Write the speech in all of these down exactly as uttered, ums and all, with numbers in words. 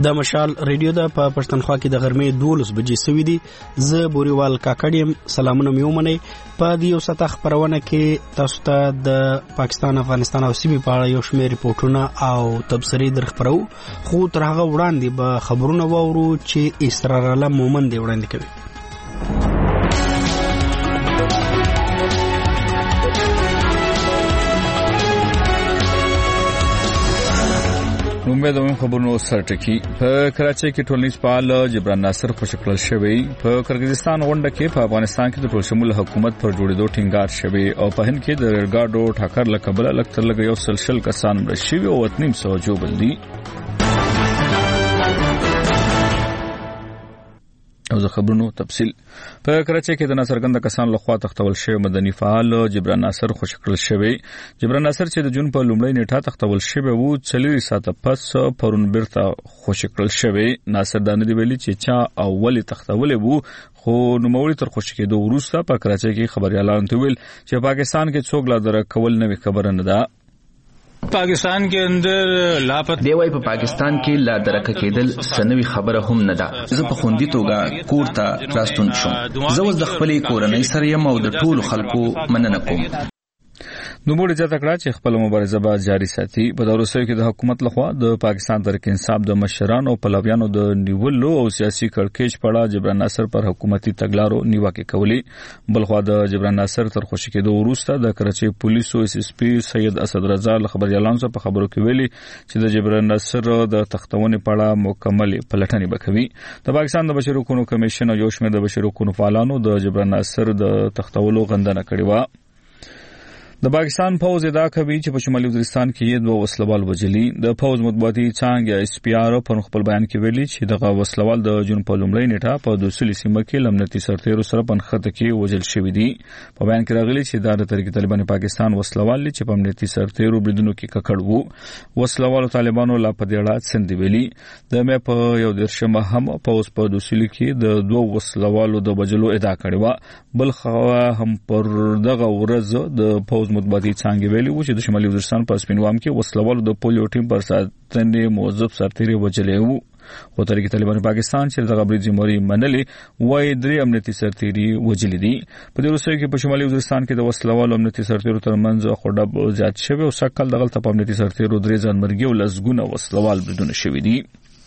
د مشال ریډیو د په پښتونخوا کې د غرمې دولس بجې سوي دي. زه بوريوال کاکړیم. سلامونه مې ومنئ. په دې یو ساعت خبرونه کې تاسو ته د پاکستان، افغانستان او سیمې په اړه یو شمېر ریپورتونه او تبصرې در خبرو، خو تر هغه وړاندې به خبرونه واورو چې اسرار الله مومن دی وړاندې کوي. امید وم خبرونو سرټکی. په کراچۍ کې ټولنیز فعال جبران ناصر خوشکړل شوی. په کرغیزستان غونډه کې په افغانستان کې د ټول شمول حکومت پر جوړېدو ټینګار شوی او په هند کې د ریلګاډو ټاکر له کبله لکتر لګ یو سلسل کسان مړ شوي او اتنیم سو جوړ دي. او زه خبرونو تفصیل. په کراچۍ کې د ناصرګند کسان لخوا تختول شوی مدني فعال جبران ناصر خوشکړل شوی. جبران ناصر چې د جون په لومړۍ نیټه تختول شوی وو، څلور ساعته پس پرون بیرته خوشکړل شوی. ناصر دا نه دی ویلي چې چا اول تختول وو، خو نوموړي تر خوشی کېدو وروسته په کراچۍ کې خبريالانو ته ویل چې پاکستان کې څوک لا در کول نه خبره نه ده. پاکستان کې اندر لاپت دی وای په پاکستان کې لا درک کېدل سنوي خبره هم نه ده. زه په خوندي توګه کور ته راستون شوم. زه اوس د خپلې کورنۍ سره یم او د ټولو خلکو مننه کوم. نوموړي ځکه کړه چې خپل مبارزه به جاري ساتي. په دغه وروستیو کې د حکومت لخوا د پاکستان تحریک انصاف د مشرانو او پلویانو د نیولو او سیاسي کړکېچ په اړه جبران ناصر پر حکومتي تګلارو نیوکې کولې. بلخوا د جبران ناصر تر خوشی کېدو وروسته د کراچۍ پولیسو اس اس پی سید اسد رضا له خبريالانو سره په خبرو کې ویلي چې د جبران ناصر د تختونې په اړه مکمل پلټنې وکوي. د پاکستان د بشري حقوقو کمیشن او یو شمېر د بشري حقوقو فعالانو د جبران ناصر د تختولو غندنه کړې و. د پاکستان فوج ادعا کوي چې په شمالي وزیرستان کې یې دوه وسلوال وجلي. د فوج مطبوعاتي څانګه اس پی آر په خپل بیان کې ویلي چې دغه وسلوال د جون په لومړۍ نیټه په دوسلي سیمه کې لمنتي سرتیرو سره په نښته کې وجل شوی دي. په بیان کې راغلي چې دا د تحریک طالبان پاکستان وسلوال چې په امنیتي سرتیرو بریدونو کې ککړ وو. وسلوالو طالبانو لا په دې اړه څه دی ویلي. د مې په یو درشمه هم فوج په دوسلي کې د دوه وسلوالو د وجلو ادعا کړې و. بل خو هم پر دغه ورځ د فوج مطبوعاتي څنګه ویلي و چې د شمالي وزیرستان په سپینوام کې وسلوالو د پولیو ټیم پر ساتنې موظف سرتیري وجلې وو. خو تحریک طالبان پاکستان چې دغه برید ذمہواری منلې وای درې امنیتي سرتیري وجلې دي. په دې وروستیو کې په شمالي وزیرستان کې د وسلوالو امنیتي سرتیرو ترمنځ خړډب زیات شوی او سکل دغه په امنیتي سرتیرو درې ځانمرګي او لسګونه وسلوال بریدونه شوي دي.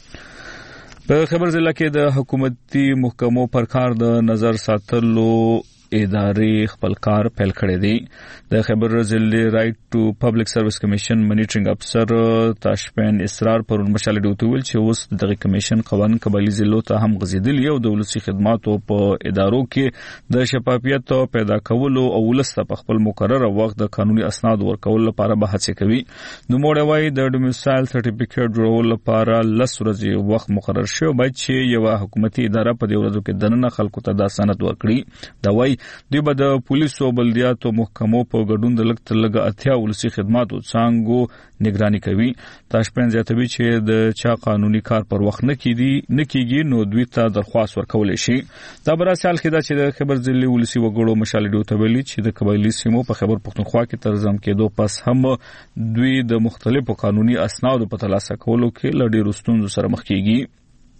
په خبر ضلع کې د حکومتي محکمو پر کار د نظر ساتلو ادارې خپل کار پیل کړی دی. د خبر ضلع رائټ ټو پبلک سرویس کمیشن منیټرینګ افسر تاشپین اسرار پرون مشال ډیوټ ویل چې اوس دغه کمیشن قوانین قبایلی ضلعو ته هم غځېدلي او د ولسي خدماتو په ادارو کې د شفافیت پیدا کولو او ولسته په خپل مقرره وخت د قانوني اسناد ورکول لپاره به هڅې کوي. نوموړی وایي د ډومیسایل سرټیفیکیټ جوړولو لپاره لس ورځې وخت مقرر شوی باید چې یو حکومتي اداره په دې ورځو کې دننه خلکو ته دا سند ورکړي. دا وایي دوی به د پولیسو او بلدیاتو محکمو په ګډون د لږ تر لږه اتیا ولسي خدماتو څانګو نگراني کوي. تاشپین زیاتوي چې د چا قانوني کار پر وخت نه کیږي نه کیږي نو دوی ته درخواست ورکول شي. دا براسال کې دا چې د خبر ضلع ولسي وګړو مشال ډیو ته ویلي چې د قبایلی سیمو په خبر پښتونخوا کې ترزم کېدو پس هم دوی د مختلفو قانوني اسنادو په ترلاسه کولو کې له ډیرو ستونزو سره مخ کیږي.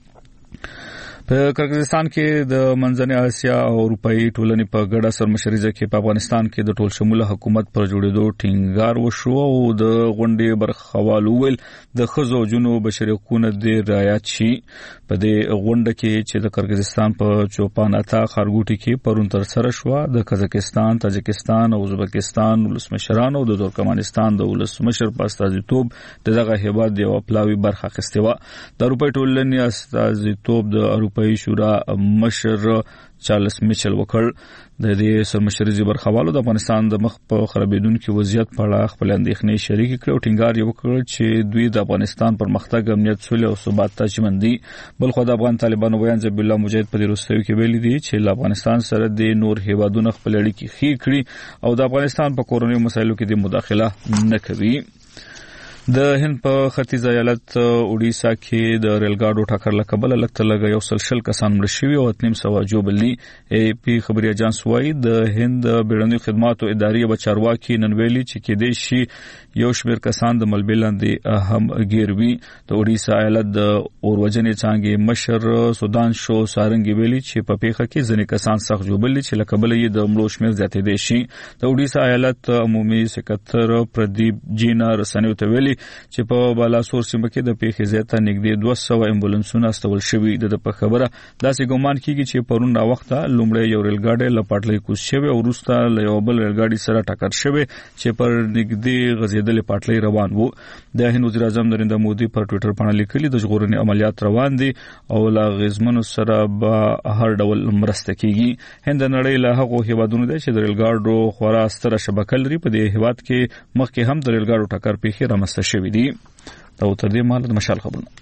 په کرغیزستان کې د منځنۍ اسیا او اروپאי ټولنې په ګډه سرمشريزه کې په افغانستان کې د ټول شموله حکومت پر جوړېدو ټینګار وشو او د غونډې برخوالو ول د خزو جنو بشري حقوقو د رعایت شي. په دې غونډه کې چې د کرغیزستان په چوپاناتا خارګوټي کې پرون تر سره شو د قزاقستان، تاجکستان او ازبکستان ولسمشرانو د ترکمنستان د ولسمشر په استازیتوب دغه هیواد د پلاوی برخه اخیستې و. د اروپאי ټولنې استازیتوب د اروپا شورا مشر چارلس میچل وکړ. د دې سرمشريزي برخوالو د افغانستان د مخ په خرابېدونکو وضعیت په اړه خپل اندېښنې شریک کړې او ټینګار یې وکړ چې دوی د افغانستان پرمختګ، امنیت، سولې او ثبات ته ژمن دي. بل خو د افغان طالبانو ویان ذبیح الله مجاهد په دې وروستیو کې ویلي دي چې له افغانستان سره د نور هیوادونو خپل اړیکې ښې کړي او د افغانستان په کورنیو مسایلو کې د مداخله نه کوي. د هند په ختیځ ایالت اوډیسا کې د ریل ګاډو ټکر له کبله لکه لږ یو سل شل کسان مړ شوي او اتنیم سوه جوړبلي. ای پی خبري اجانس وايي د هند بیړنیو خدماتو ادارې به چارواکي نن ویلي چې کېدای شي یو شمېر کسان د ملبې لاندې هم ګیر وي. د اوډیسا ایالت د اوروجنې څانګې مشر سودان شو سارنګي ویلي چې په پیښه کې ځینې کسان سخت جوړبلي چې له کبله یې د مړو شمېر زیاتېدای شي. د اوډیسا ایالت عمومي سکتر پردیپ جینا رسنیو ته ویلي چې په بالاسور سیمه کې د پیښې زیاته نږدې دوه سوه امبولانسونه استول شوي. د په خبره داسې ګومان کیږي چې پرون راوخته لومړی یو ریل ګاډی له پټلۍ کوز شوی او وروسته له یو بل ریل ګاډي سره ټکر شوی چې پر نږدې غځېدلې پټلۍ روان وو. د هند وزیر اعظم نریندر مودي پر ټوئیټر باندې لیکلي د ژغورنې عملیات روان دي او له غزمنو سره به هر ډول مرسته کیږي. هند د نړۍ له هغو هیوادونو دی چې د ریل ګاډو خورا ستره شبکه لري. په دې هیواد کې مخکې هم د ریل ګاډو ټکر پیښې رامنځته شوې دي. دا تر دې مهاله د مشال خبرونه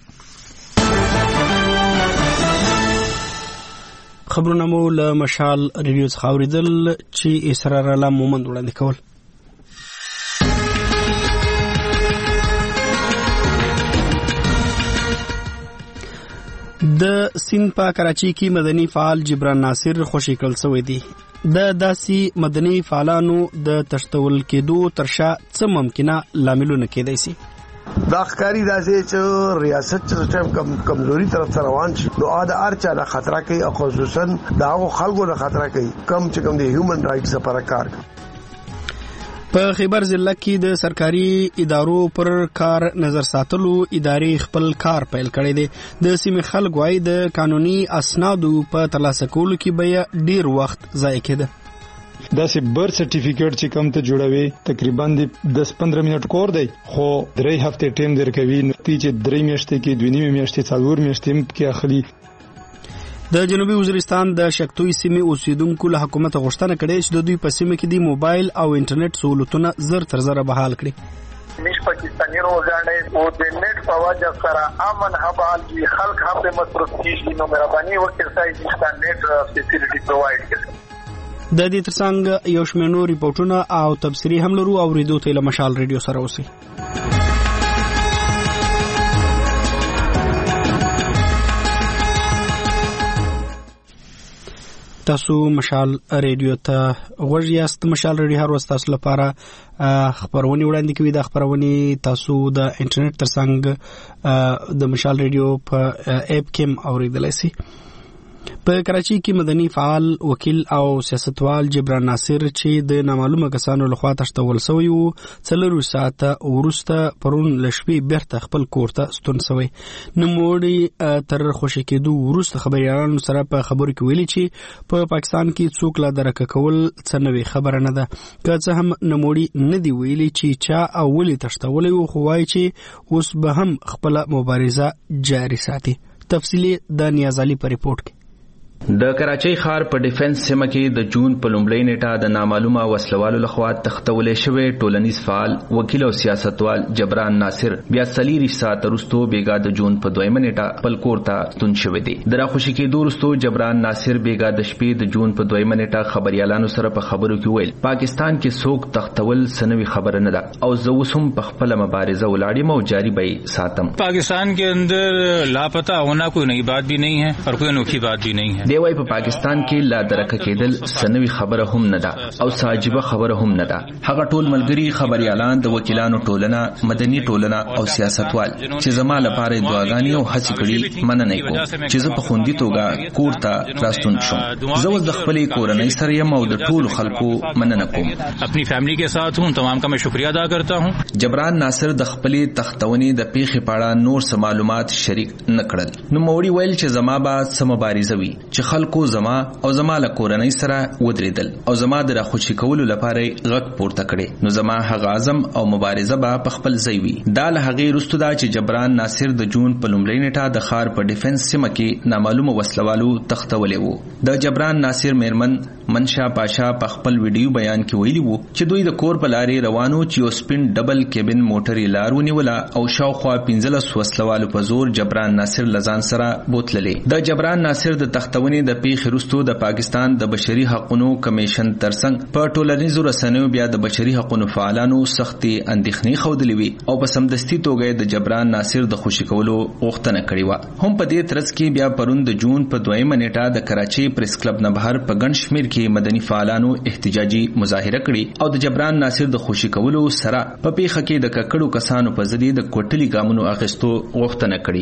خبرونه مو له مشال ریډیو څخه اوریدل چې اسرار الله مومند وړاندې کول. د سین په کراچي کې مدني فعال جبران ناصر خوشی کړل شوی دی. د داسي مدني فعالانو د تشتول کېدو ترشا څه ممکنه لاملونه کېدای شي. دا ښکاری داسې چې ریاست چې ټیم کم کمزوري طرف ته روان شي نو دا ارچا د خطر کوي او خصوصا دا خلکو د خطر کوي کم چې کم د هیومن رائټس لپاره کار کوي. په خیبر ضلع کې د سرکاري ادارو پر کار نظر ساتلو ادارې خپل کار پیل کړی دی. د سیمې خلک وايي د قانوني اسنادو په ترلاسه کولو کې به ډیر وخت ضایع کېده. دا سه برث سرټیفیکیټ چې کوم ته جوړوي تقریبا د دس پندرہ منټ کور دی خو درې هفته ټیم درکوي نتیجه درې میاشتې کې دوه نیمه میاشتې څلور میاشتې کې اخلي. د جنوبي وزیرستان د شکتوي سیمې اوسیدونکو له حکومت غوښتنه کړې چې د دوی په سیمه کې د موبایل او انټرنیټ سہولتونه زر تر زر بحال کړي. مش پاکستانی روزانه او د نت په وجه سره امن حبال کی خلق هم به مصرف کیږي نو مهرباني وکړئ چې د نت فیسیلیټي پرووایډ کړئ. د دې ترڅنګ یو شمېر نور ریپورتونه او تبصرې هم لرو او ریډیو ته له مشال ریډیو سره اوسئ. تاسو مشال ریډیو ته غوږ یاست. مشال ریډیو هر ورځ تاسو لپاره خبرونه وړاندې کوي. د خبرونه تاسو د انټرنیټ ترڅنګ د مشال ریډیو په اپ کې اوریدلای شئ. په کراچي کې مدني فعال وکیل او سیاستوال جبران ناصر چې د نامعلومه کسانو لخوا تښتول شوی وو څلور ساعته وروسته پرون لشپې بیرته خپل کور ته ستون شوی. نوموړي تر خوشی کېدو وروسته خبريالانو سره په خبرو کې ویلي چې په پاکستان کې څوک لا درک کول څه نوې خبره نه ده. که څه هم نوموړي نه دی ویلي چې چا او ولې تښتولي وو خو وایي چې اوس به هم خپل مبارزه جاري ساتي. تفصیلی د نیازالي په ریپورت کې. د کراچۍ ښار په ډیفنس سیمه کې د جون په لومړۍ نیټه د نامعلومه وسلوالو لخوا تښتولې شوی ټولنیز فعال وکیل او سیاستوال جبران ناصر بیا څلېرویشت ساعته وروسته بیګا د جون په دویمه نیټه خپل کور ته ستون شوی دی. د راخوشي کېدو وروسته جبران ناصر بیګا د شپې د جون په دویمه نیټه خبريالانو سره په خبرو کې ویل پاکستان کې څوک تښتول سنوي خبره نه ده او زه اوس هم په خپل مبارزه ولاړم او جاری به ساتم. پاکستان के अंदर लापता होना कोई नई बात भी नहीं है और कोई अनोखी बात भी नहीं है. دی وای په پاکستان کې لا درکه کېدل سنوي خبره هم نه ده او ساجيبه خبره هم نه ده. هغه ټول ملګری خبريالان د وکیلانو ټولنه مدني ټولنه او سیاستوال چې زما لپاره دعاګانې او هڅې کړې مننه کوم چې زه په خوندي توګه کور ته راستون شوم. زه اوس د خپلې کورنۍ سره یم او د ټولو خلکو مننه کوم. خپل فیملی के साथ हूं तमाम का मैं शुक्रिया अदा करता हूं. جبران ناصر د خپلې تختونې د پیښې په اړه نور څه معلومات شریک نه کړل. نو موري ویل چې زما به سم مبارزه وي چې خلکو زما او زما له کورنۍ سره ودرېدل او زما د راخوشي کولو لپاره غږ پورته کړي نو زما هغه عزم او مبارزه به په خپل ځای وي. دا له هغې وروسته دا چې جبران ناصر د جون په لومړۍ نیټه د ښار په ډیفنس سیمه کې نامعلومه وسلوالو تښتولی وو. د جبران ناصر میرمن منشا پاشا په خپل ویډیو بیان کې ویلي وو چې دوی د کور په لارې روانو چې یو سپین ډبل کیبن موټر یې لار ونیوله او شاوخوا پنځلس وسلوالو په زور جبران ناصر له ځان سره بوتللې. د جبران ناصر د تښتونې تختونې د پیښې وروسته د پاکستان د بشري حقوقو کمیشن ترڅنګ په ټولنیزو رسنیو بیا د بشري حقوقو فعالانو سختي اندېښنې ښودلې وي او په سمدستي توګه د جبران ناصر د خوشي کولو غوښتنه کړې و. هم په دې ترڅ کې بیا پرون د جون په دویمه نیټه د کراچي پریس کلب نه بهر په ګڼ شمېر کې مدني فعالانو احتجاجي مظاهره کړې او د جبران ناصر د خوشي کولو سره په پیښه کې د ککړو کسانو په ضد د کوټلي ګامونو اخیستو غوښتنه کړې.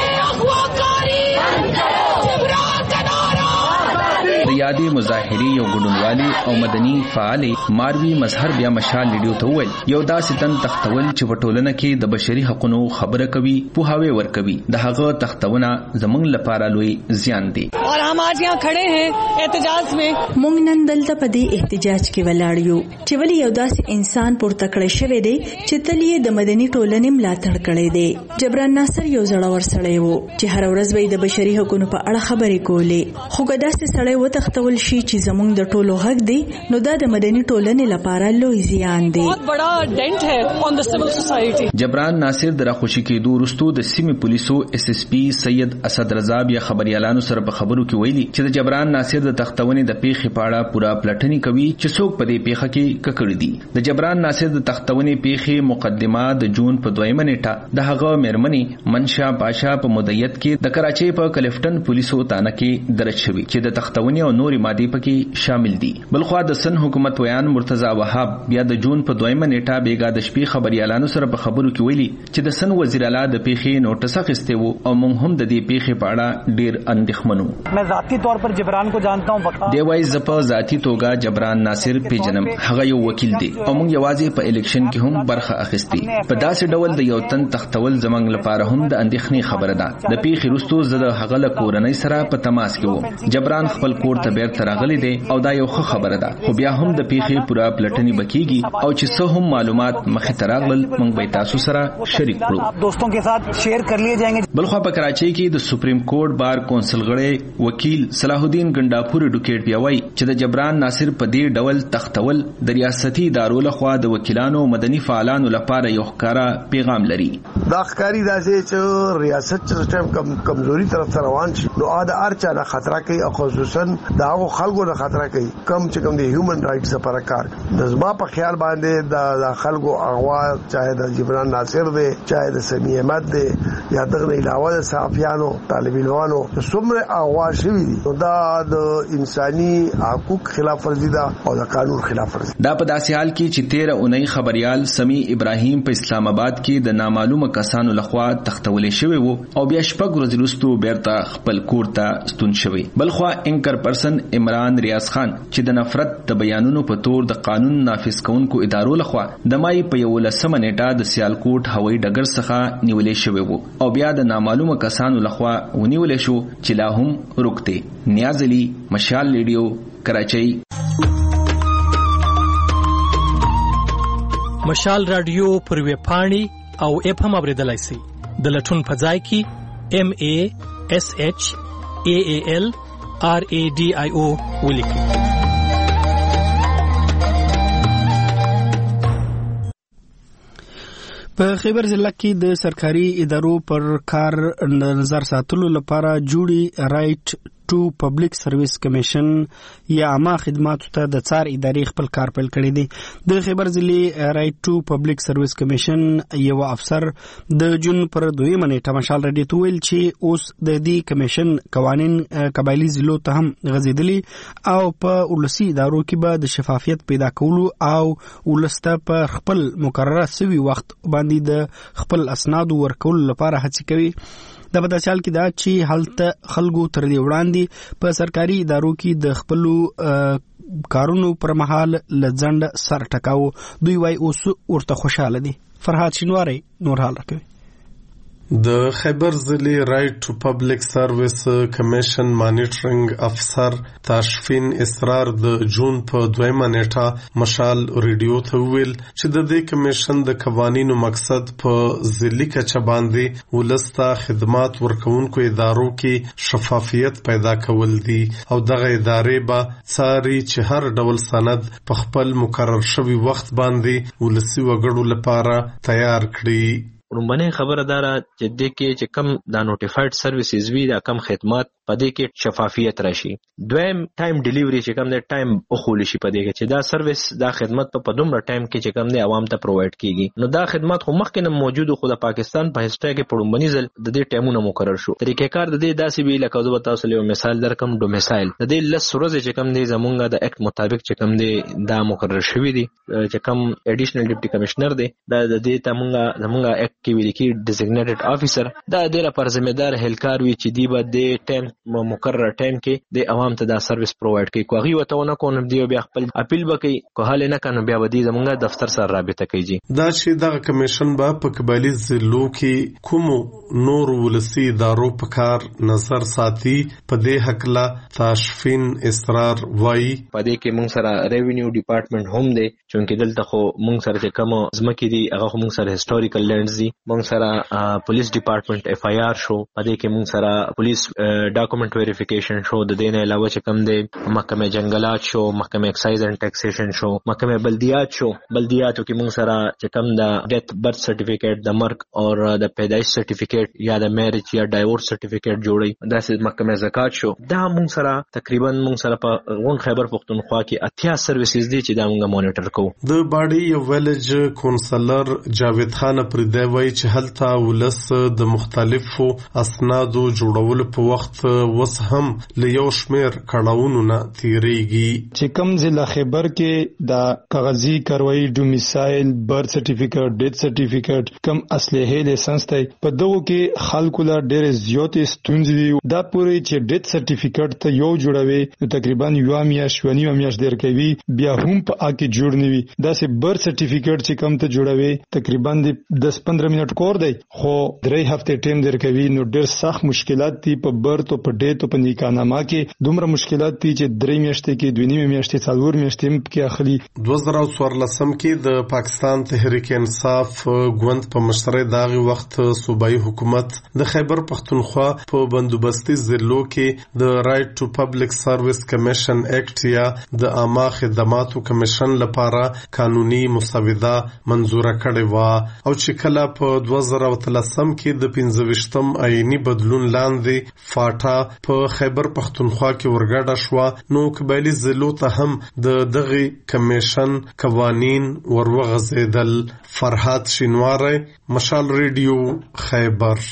د یادې مظاهرې یو ګډونوالي او مدني فعالې ماروي مظهر بیا مشال لیډیو ته وویل یو داسې تن تختول چې په ټولنه کې د بشري حقوقو خبره کوي پوهاوی ورکوي د هغه تختونه زموږ لپاره لوی زیان دی. اور هم آج یہاں کھڑے ہیں احتجاج میں موږ نن دلته په دې احتجاج کې ولاړ یو چې ولې یو داسې انسان پورته کړی شوی دی چې تل یې د مدني ټولنې ملاتړ کړی دی. جبران ناصر یو زړور سړی و چې هر ورځ به د بشري حقوقو په اړه خبرې کولې خو که داسې سړی و تختول شي چې زموږ د ټولو حق دی نو دا د مدني ټولنې لپاره لوی زیان دی. بہت بڑا ډنټ ہے آن د سیول سوسایټي. جبران ناصر د راخوشي کېدو وروسته د سیمې پولیسو اس اس پی سید اسد رضا بیا خبريالانو سره په خبرو کې ویلي چې د جبران ناصر د تختونې د پیښې په اړه پورا پلټنی کوي چې څوک په دې پیښه کې ککړ دي. د جبران ناصر د تختونې پیښې مقدمه د جون په دویمه نیټه د هغه مېرمنې منشا پاشا په مدیریت کې د کراچۍ په کلفټن پولیسو تانه کې درج شوی چې د تختونې او نوري مادي پکې شامل دي. بلخوا د سن حکومت ویان مرتضی وهاب بیا د جون په دویمه نیټه بیګا د شپې خبريالانو سره په خبرو کې ویلي چې د سن وزیر اعلی د پیښې نوټس اخیسته وو او موږ هم د دې پیښې په اړه ډیر اندېښمن وو. मैं ذاتی طور पर जबरान को जानता हूं. دی وای زپ ذاتی توګه جبران ناصر پیجنم هغه یو وکیل دی او موږ یوازې په الیکشن کې هم برخه اخیستي. په داسې ډول د یو تن تختول زمنګ لپاره هم د اندېښنې خبره ده. د پیښې وروسته زه د هغه له کورنۍ سره په تماس کې وم. جبران خپل کور ته بیرته راغلی دی او دا یو ښه خبره ده خو بیا هم د پیښې پورا پلټنی بکیږي او چې څه هم معلومات مخې ته راغلل موږ به تاسو سره شریک کړو. دوستوں کے ساتھ شیئر کر لیے جائیں گے. بلخوا په کراچۍ کې د سپریم کورټ بار کونسل غړی وکیل صلاح الدین ګنڈاپور ډوکیټ بیا وایي چې د جبران ناصر په دې ډول تختول د ریاستي ادارو لخوا د وکیلانو مدني فعالانو لپاره یو ښکارا پیغام لري. دا ښکاری داسې چې ریاست چې ټیم کم کمزوري طرف ته روان شي نو دا ارچا نه خطر کوي او خصوصا دا هغه خلکو نه خطر کوي کم چې کم د هیومن رائټس لپاره کار د زما په خیال باندې د خلکو اغوا چاهه د جبران ناصر دی چاهه د سمی احمد دی یا دغه علاوه د صحافیانو طالب علمانو څومره اغوا شوی دي دا د انساني حقوق خلاف ورزي ده او د قانون خلاف ورزي. دا په داسې حال کې چې تیره اونۍ خبريال سمی ابراهیم په اسلام آباد کې د نامعلومه کسانو لخوا تختولې شوی وو او بیا شپږ ورځې وروسته بیرته خپل کور ته ستون شوی. بلخوا انکر پرسن عمران ریاض خان چې د نفرت د بیانونو په تور د قانون نافذ کوونکو ادارو لخوا د مای په یولسمه نیټه د سیالکوټ هوایي ډګر څخه نیولې شوی وو او بیا د نامعلومه کسانو لخوا ونیولې شو چې لا هم رکته. نیاز علی مشال لیډیو کراچۍ. مشال رادیو پر ویب پاڼې او اپ هم اوریدلای شئ. د لټون په ځای کې ام ا اس اچ ا ا ال ار ا ډي آی او ولیکئ. په خیبر ضلع کې د سرکاري ادارو پر کار نظر ساتلو لپاره جوړي رائټ ټو پبلک سرویس کمیشن یا عامه خدماتو ته د څار ادارې خپل کار پیل کړی دی. د خیبر ضلع رائټ ټو پبلک سرویس کمیشن یو افسر د جون پر دویمه نیټه مشال رډي ته ویل چې اوس د دې کمیشن قوانین قبایلی ضلعو ته هم غځېدلي او په ولسي ادارو کې به د شفافیت پیدا کولو او ولسته په خپل مقرره سوي وخت باندې د خپل اسناد ورکولو لپاره هڅې کوي. د په داسې حال کې دا چې هلته خلکو تر دې وړاندې په سرکاري ادارو کې د خپلو کارونو پر مهال له ځنډ سر ټکاو. دوی وايي اوس ورته خوشاله دي. فرهاد شینواری نور حال راکوي. د خیبر ضلع رائټ ټو پبلک سرویس کمیشن مانیټرینګ افسر تاشفین اسرار د جون په دویمه نیټه مشال ریډیو ته ویل چې د دې کمیشن د قوانینو مقصد په ضلعي کچه باندې ولسته خدمات ورکوونکو ادارو کې شفافیت پیدا کول دي او دغه ادارې به څاري چې هر ډول سند په خپل مقرر شوي وخت باندې ولسي وګړو لپاره تیار کړي. رومبنه خبره داره چې د کې چې کم دا نوټیفاید سرویسز وی دا کم خدمات پدې کې شفافیت راشي. دویم ټایم ډیلیوري چې کوم دی ټایم اوخول شي پدې کې چې دا سرویس دا خدمت په دومره ټایم کې چې کوم دی عوام ته پرووایډ کیږي. نو دا خدمت خو مخکې نه موجود خو د پاکستان په هسټری کې پړومبني ځل د دې ټایمونو مقرر شو. طریقې کار د دې داسې وی لکه زه تاسو له مثال درکم ډومیسایل د دې لس ورځې چې کوم دی زمونږ د اکټ مطابق چې کوم دی دا مقرر شوی دی چې کوم ایډیشنل ډیپټي کمشنر دی دا د دې تمونګه زمونږ اکټ کې ویل کی ډیزګنیټډ افیسر دا د لپاره ذمہدار هلکار وی چې دی به د ټایم مقرر ټایم کې د عوام ته دا سرویس پرووایډ کوي. کوغي وته نه کو نه دی بیا خپل اپیل وکي کو حل نه کنه بیا ودی زمونږ دفتر سره رابطه کوي. دا چې د کمیشن با په قبالي ضلعو کې کوم نور ولسی ادارو په کار نظر ساتي په دې حق لا تاشفین اسرار وای په دې کې موږ سره ریوینیو ډپارټمنټ هم دی چې دلته خو موږ سره چې کوم ځمکې دي هغه موږ سره هیسټوریکل لینډز دي موږ سره پولیس ډپارټمنټ اف آی آر شو په دې کې موږ سره پولیس ډاکومنټ ویریفیکیشن شو د دې نه علاوه چې کوم دی محکمه جنگلات شو محکمه ایکسایز اینڈ ټیکسیشن شو محکمه بلدیات شو بلدیاتو کې موږ سره چې کوم د ډیث برث سرټیفیکیټ د مرګ او د پیدایش سرټیفیکیټ یا د میریج یا ډایورس سرټیفیکیټ جوړي داسې محکمه زکات شو دا موږ سره تقریبا موږ سره په غون خیبر پختونخوا کې اتیا سرویسز دي چې دا موږ مانیټر کوو. د باډي یو ویلج کونسلر جاوید خان پردی وای چې هلته ولس د مختلفو اسنادو جوړولو په وخت وس هم له یو شمیر کړهونو نه تیریږي چې کوم ضلع خیبر کې د کاغذي کاروایی ډومیسایل برث سرټیفیکیټ ډیث سرټیفیکیټ کم اصلي لایسنس ته په دغه کې خلکو لا ډېر زیاتې ستونزې دي دا پوری چې ډیث سرټیفیکیټ ته یو جوړوي نو تقریبا یو میاش ونی میاش ډیر کوي بیا هم په اکی جوړ نیوي دا سه برث سرټیفیکیټ چې کم ته جوړوي تقریبا دس پندرہ منټ کور دی خو درې هفته ټیم در کوي نو ډیر سخت مشکلات دي په برث او په ډیټ او په نکاحنامه کې دومره مشکلات دي چې درې میاشتې کې دوه نیمه میاشتې څلور میاشتې کې اخلي. دوه زره څوارلسم کې د پاکستان تحریک انصاف ګوند په مشرۍ داغي وخت صوبایي حکومت د خیبر پختونخوا په بندوبستي ضلعو کې د رائټ ټو پبلک سرویس کمیشن ایکټ یا د عامه خدماتو کمیشن لپاره قانوني مسوده منزوره کړې و او چې کله په دوه زره اتلسم کې د پنځه ویشتم آئینی بدلون لاندې فاټا په خیبر پختونخوا کې ورګډه شو نو قبایلی ضلعو ته هم د دغه کمیشن قوانین ورغځیدل. فرحات شینواری مشال ریډیو خیبر.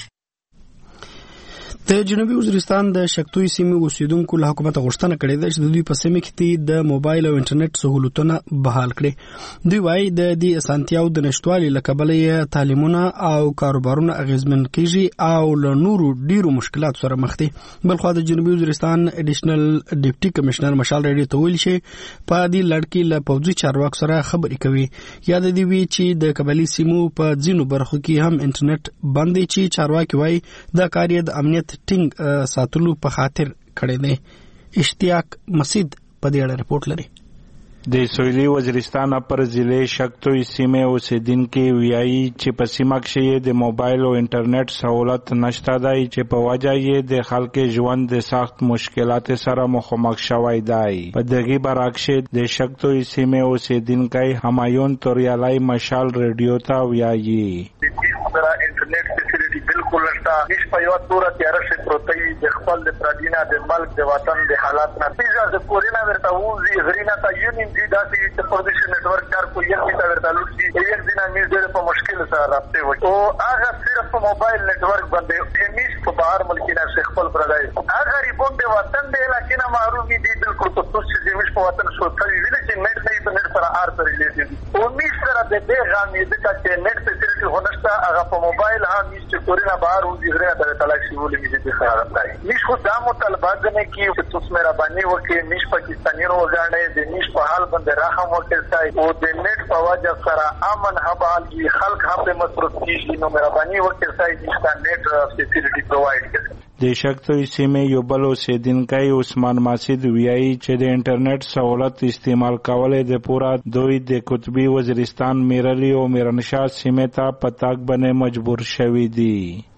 د جنوبي وزیرستان د شکتوي سیمې اوسیدونکو له حکومت غوښتنه کړې ده چې د دوی په سیمه کې د موبایل او انټرنیټ سہولتونه بحال کړي. دوی وايي د دې اسانتیاو د نشټوالي له کبله یې تعلیمونه او کاروبارونه اغیزمن کیږي او له نورو ډیرو مشکلات سره مخ دي. بلخو د جنوبي وزیرستان ایډیشنل ډیپټي کمشنر مشال ریډیو ته ویل شي په دې لړ له پوځي چارواکو سره خبرې کوي. یاد دی وی چې د قبایلی سیمو په ځینو برخو کې هم انټرنیټ بند دي چې چارواکي وايي دا کار د امنیت ټینګ ساتلو په خاطر کړی دی. اشتیاق مسید په دې اړه رپورټ لري. د سویلي وزیرستان پر ضلع شکتوي سیمې اوسیدونکو ویایي چې په سیمه کې د موبایل او انټرنیټ سہولت نشته دی چې په وجه یې د خلکو ژوند د سخت مشکلات سره مخامخ شوی دی. په دغه برعکس د شکتوي سیمې اوسیدونکو همایون توریالای مشال ریډیو ته ویایي انټرنیټ فیسیلیټي بالکل نشته هیڅ په یو تور تیار شي پروتي د خپل د پردینا د ملک د وطن د حالات نه پیژا د کورینا ورته وزي غرینا ته یونین دي داسې د پردیش نتورک کار کوي چې تا ورته لوټي یک دینه میز ډېر په مشکل سره رابطه وي او هغه صرف په موبایل نتورک باندې همیش په بهر ملکینه شیخ خپل پردای هغه ریبون د وطن د علاقې نه معروف دي بالکل په څه چې همیش په وطن شو کوي ویل چې نت نه په نت سره ار پر لیدي او میش سره د دې غامې د چې نت فیسیلیټي هونستا هغه په موبایل هم میش چې کورینا بهر وزي غرینا ته تلاش ولې میږي د خیالات دی میش خو دا مطالبات نه کی چې تاسو مې را باندې وکي میش پاکستانیانو وګاڼې د میش په حال باندې راهم وکړای او د نت په وجه سره امن حبال کی خلق هم په مصرف کیږي نو مې را باندې وکړای چې دا نت فیسیلیټي پرووایډ کړي. د شکتوي سیمې یو بل اوسیدونکی عثمان ماسید ویایي چې د انټرنیټ سہولت استعمال کول د پورا دوی د قطبی وزیرستان میرلی او میرنشاه سیمې ته پتاک باندې مجبور شوی دي.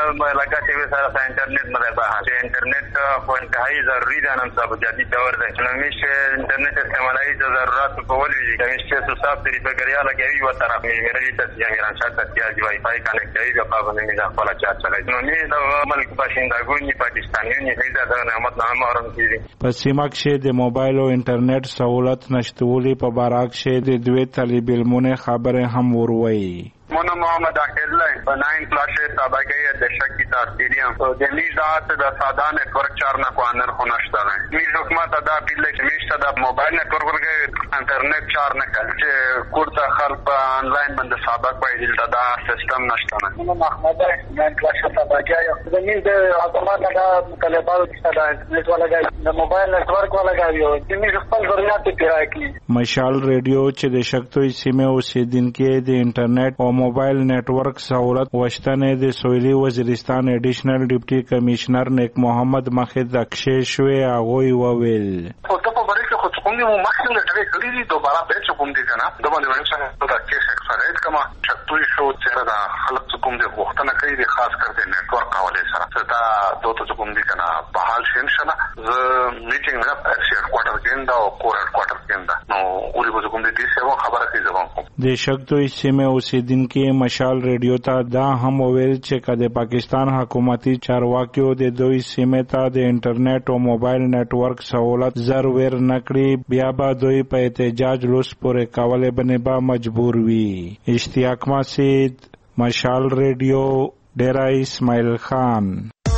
لکه چې سره انټرنیټ مده به چې انټرنیټ خو انتهایی ضروري ده نن سبا جدید دور دی نو میشه انټرنیټ استعمالي ضرورت په ول وی چې میشه حساب طریقه کړیا لګوي و طرف میري ته چې میران شاته چې وای فای کنیکټ دی په باندې میزه خپل چارج چلای نو نه د ملک باشندگان پاکستانیان هیڅ د نعمت نامه اورم کیږي په سیمه کې د موبایل او انټرنیټ سہولت نشټولي په بارک کې د دوی طالب علمونه خبره هم وروي مونا محمد عاقل په ناین کلاس طبقه د شکی تاثیریم تو د میزات د ساده نتورک چار نه کوانر خو نشته نه میز حکومت دا پیل چې میشته د موبایل نتورک ورګه انټرنیټ چار نه کوي چې کوړه خلک آنلاین باندې سابق پای دلته دا سیستم نشته نه مونا محمد ناین کلاس طبقه یو د میز د اتومات دا طالبانو چې دا انټرنیټ ولګای د موبایل نتورک ولګای د میز خپل ضرورت پیرا کی مشال ریډیو چې د شکتوي سیمه اوسیدونکو د انټرنیټ او موبایل نیټورک سہولت وشتنه د سویلي وزیرستان ایډیشنل ډیپټي کمشنر نیک محمد مخید اکشې شوی اغوی وویل او ته په بری کې خو څنګه مو مخکې نه ټری کړی دي دوباره به چې کوم دي کنه د باندې ورڅ څنګه دا کیس اکثریت کما چتوي شو چې دا خلک کوم دي وختونه کوي د خاص کر د نیټورک حواله سره دا دوته کوم دي کنه په حال شین شنه ز میټینګ نه پېښه کوارټر کې دا او کوارټر کې دا نو اوري به کوم دي چې خبره کوي ځوان د شکتوي سیمه اوسیدونکو مشال ریډیو ته دا هم ویل چې کله پاکستان حکومتي چارواکیو د دوی سیمه ته د انټرنیټ او موبایل نیټورک سہولت ضرور نکړي بیا به دوی په احتجاج لوس پورې کولې باندې به مجبور وي اشتیاق مسجد مشال ریډیو ډیرا اسماعیل خان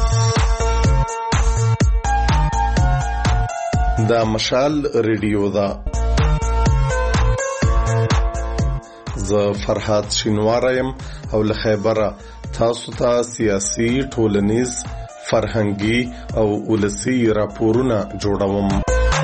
دا مشال ریډیو دا ز فرحات شینوارم او له خیبره تاسو ته سیاسي ټولنیز فرهنګي او ولسی راپورونه جوړوم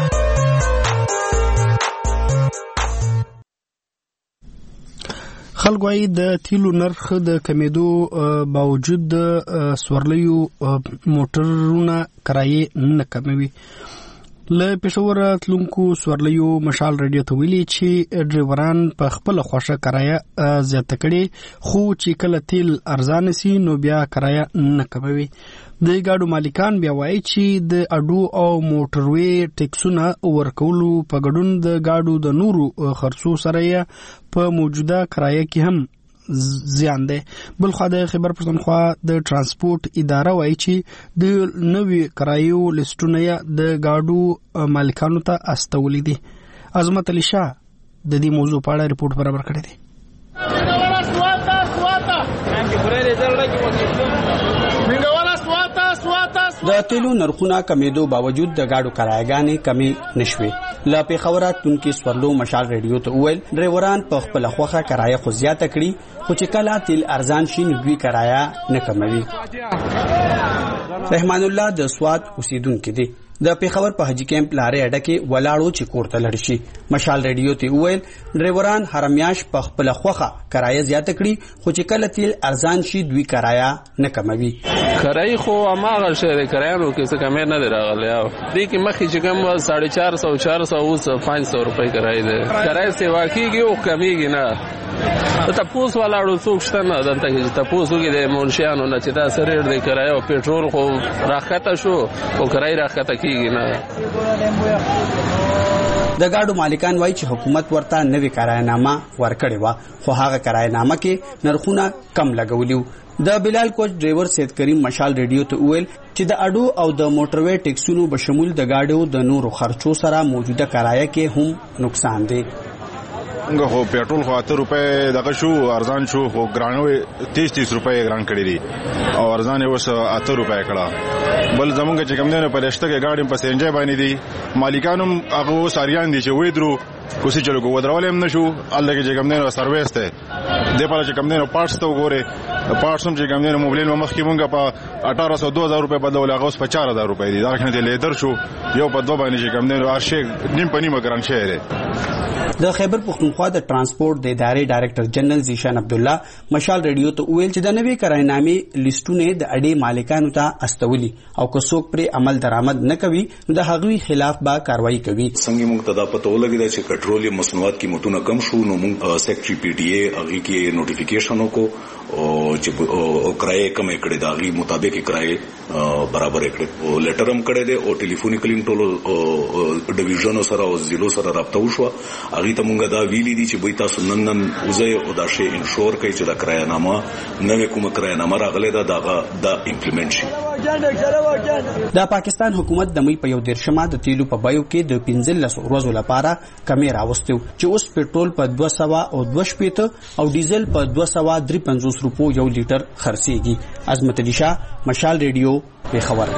خلګوي د تیلو نرخ د کمیدو باوجود د سورلیو موټرونه کرایې نه کموي له پېښور تلونکو سورلیو مشال ریډیو ته ویلي چې ډرایوران په خپل خوښه کرایه زیاته کړي خو چې کله تیل ارزان سي نو بیا کرایه نه کموي د ګاډو مالکان بیا وایي چې د اډو او موټروي ټیکسونه ورکولو په ګډون د ګاډو د نورو خرڅو سره په موجوده کرایه کې هم زیان دی بل خو د خبر پښتونخوا د ترانسپورت اداره وایي چې د نوې کرایو لیستونه د گاډو مالکانو ته استولې دي عظمت علي شاه د دې موضوع په اړه ریپورت برابر کړی دی د تیلو نرخونه کمیدو باوجود د گاډو کرایګانې کمی نشوي لا په خبرات تونکي سورلو مشال ریډیو ته ویل ډرایوران په خپل خوخه کرایه خو زیاته کړي خو چې کله تیل ارزان شي نو دوی کرایه نه کموي رحمان الله د سواد اوسیدونکو دی د پیښور په حجی کیمپ لارې اډه کې ولاړو چې کوړته لړ شي مشال ریډیو ته ویل ډرایوران هرمیاش په خپل خوخه کرایه زیاته کړي خو چې کله تیل ارزان شي دوی کرایه نه کموي کرایه خو اماغه شهر کرایانو کې څه کمې نه راغلی او دې کې مخې چې کوم ساڑھے چار سو چار سو اوس پانچ سو روپۍ کرایه ده کرایه سیوا کیږي او کمیږي نه ته پوس ولاړو څوک شته نه دلته چې تاسو کې د مونشيانو نه چې دا سره د کرایه او پېټرول خو راخته شو او کرایه راخته کیږي نه د ګاډو مالکان وایي چې حکومت ورته نوې کرایه‌نامه ورکړې و خو هغه کرایه‌نامه کې نرخونه کم لګولیو د بلال کوچ ډرایور سید کریم مشال ریډیو ته ویل چې د اډو او د موټروي ټیکسونو بشمول د ګاډو د نورو خرچو سره موجوده کرایه کې هم نقصان دی څنګه خو پېټرول خو اته روپے دغه شو ارزان شو خو ګرانوي تیس تیس روپے ګران کړی دي او ارزان اوس اته روپے کړه بل زمونږ چې کوم نه پرشته کې گاډي په سنجي باندې دي مالکانو هغه ساریان دي چې وې درو کوسي چلو کو ودرول هم نشو الله کې چې کوم نه سرویس ته د پاره چې کوم نه پارټس ته وګوره پارټس هم چې کوم نه موبایل مخ کې مونږه په اठारह सौ दो हज़ार روپے بدلول هغه اوس په चार हज़ार روپے دي دا کنه لیدر شو یو په دوه باندې چې کوم نه ارشه نیم پنی مګران شه د خیبر پختونخوا د ترانسپورت د ادارې ډایریکټر جنرال زیشان عبد الله مشال ریډیو ته ویل چې د نوې کرایه‌نامې لیستونه د اډې مالکانو ته استولي او که څوک پر عمل درآمد نه کوي نو د هغوی خلاف به کاروایی کوي څنګه موږ ته دا پته ولګی چې پټرول مصنوعات قیمتونه کم شو نو موږ سیکټری پی ډی ای هغه کې نوټیفیکیشن وکړو او چې او کرایه کم کړي دا غي مطابق کرایه برابر کړي او لیټر هم کړي دي او ټلیفونیکلی ټولو ډیویژن سره او زیلو سره رابطه وشو هغه ته مونږ دا ویلي دي چې به تاسو نن نن وځي او دا شی انشور کوي چې دا کرایه نامه نوې کومه کرایه نامه راغله دا دا دا امپلیمنٹ شي. د پاکستان حکومت د مې په یو دیرشمه د تیلو په بایو کې د پنځلس ورځو لپاره کمې راوستو چې اوس پټرول په دوه سوه او دوه شپېته او ډیزل په دوه سوه درې پنځوس روپو یو لیټر خرڅېږي. عظمت علي شاه، مشال ریډیو، پیښور.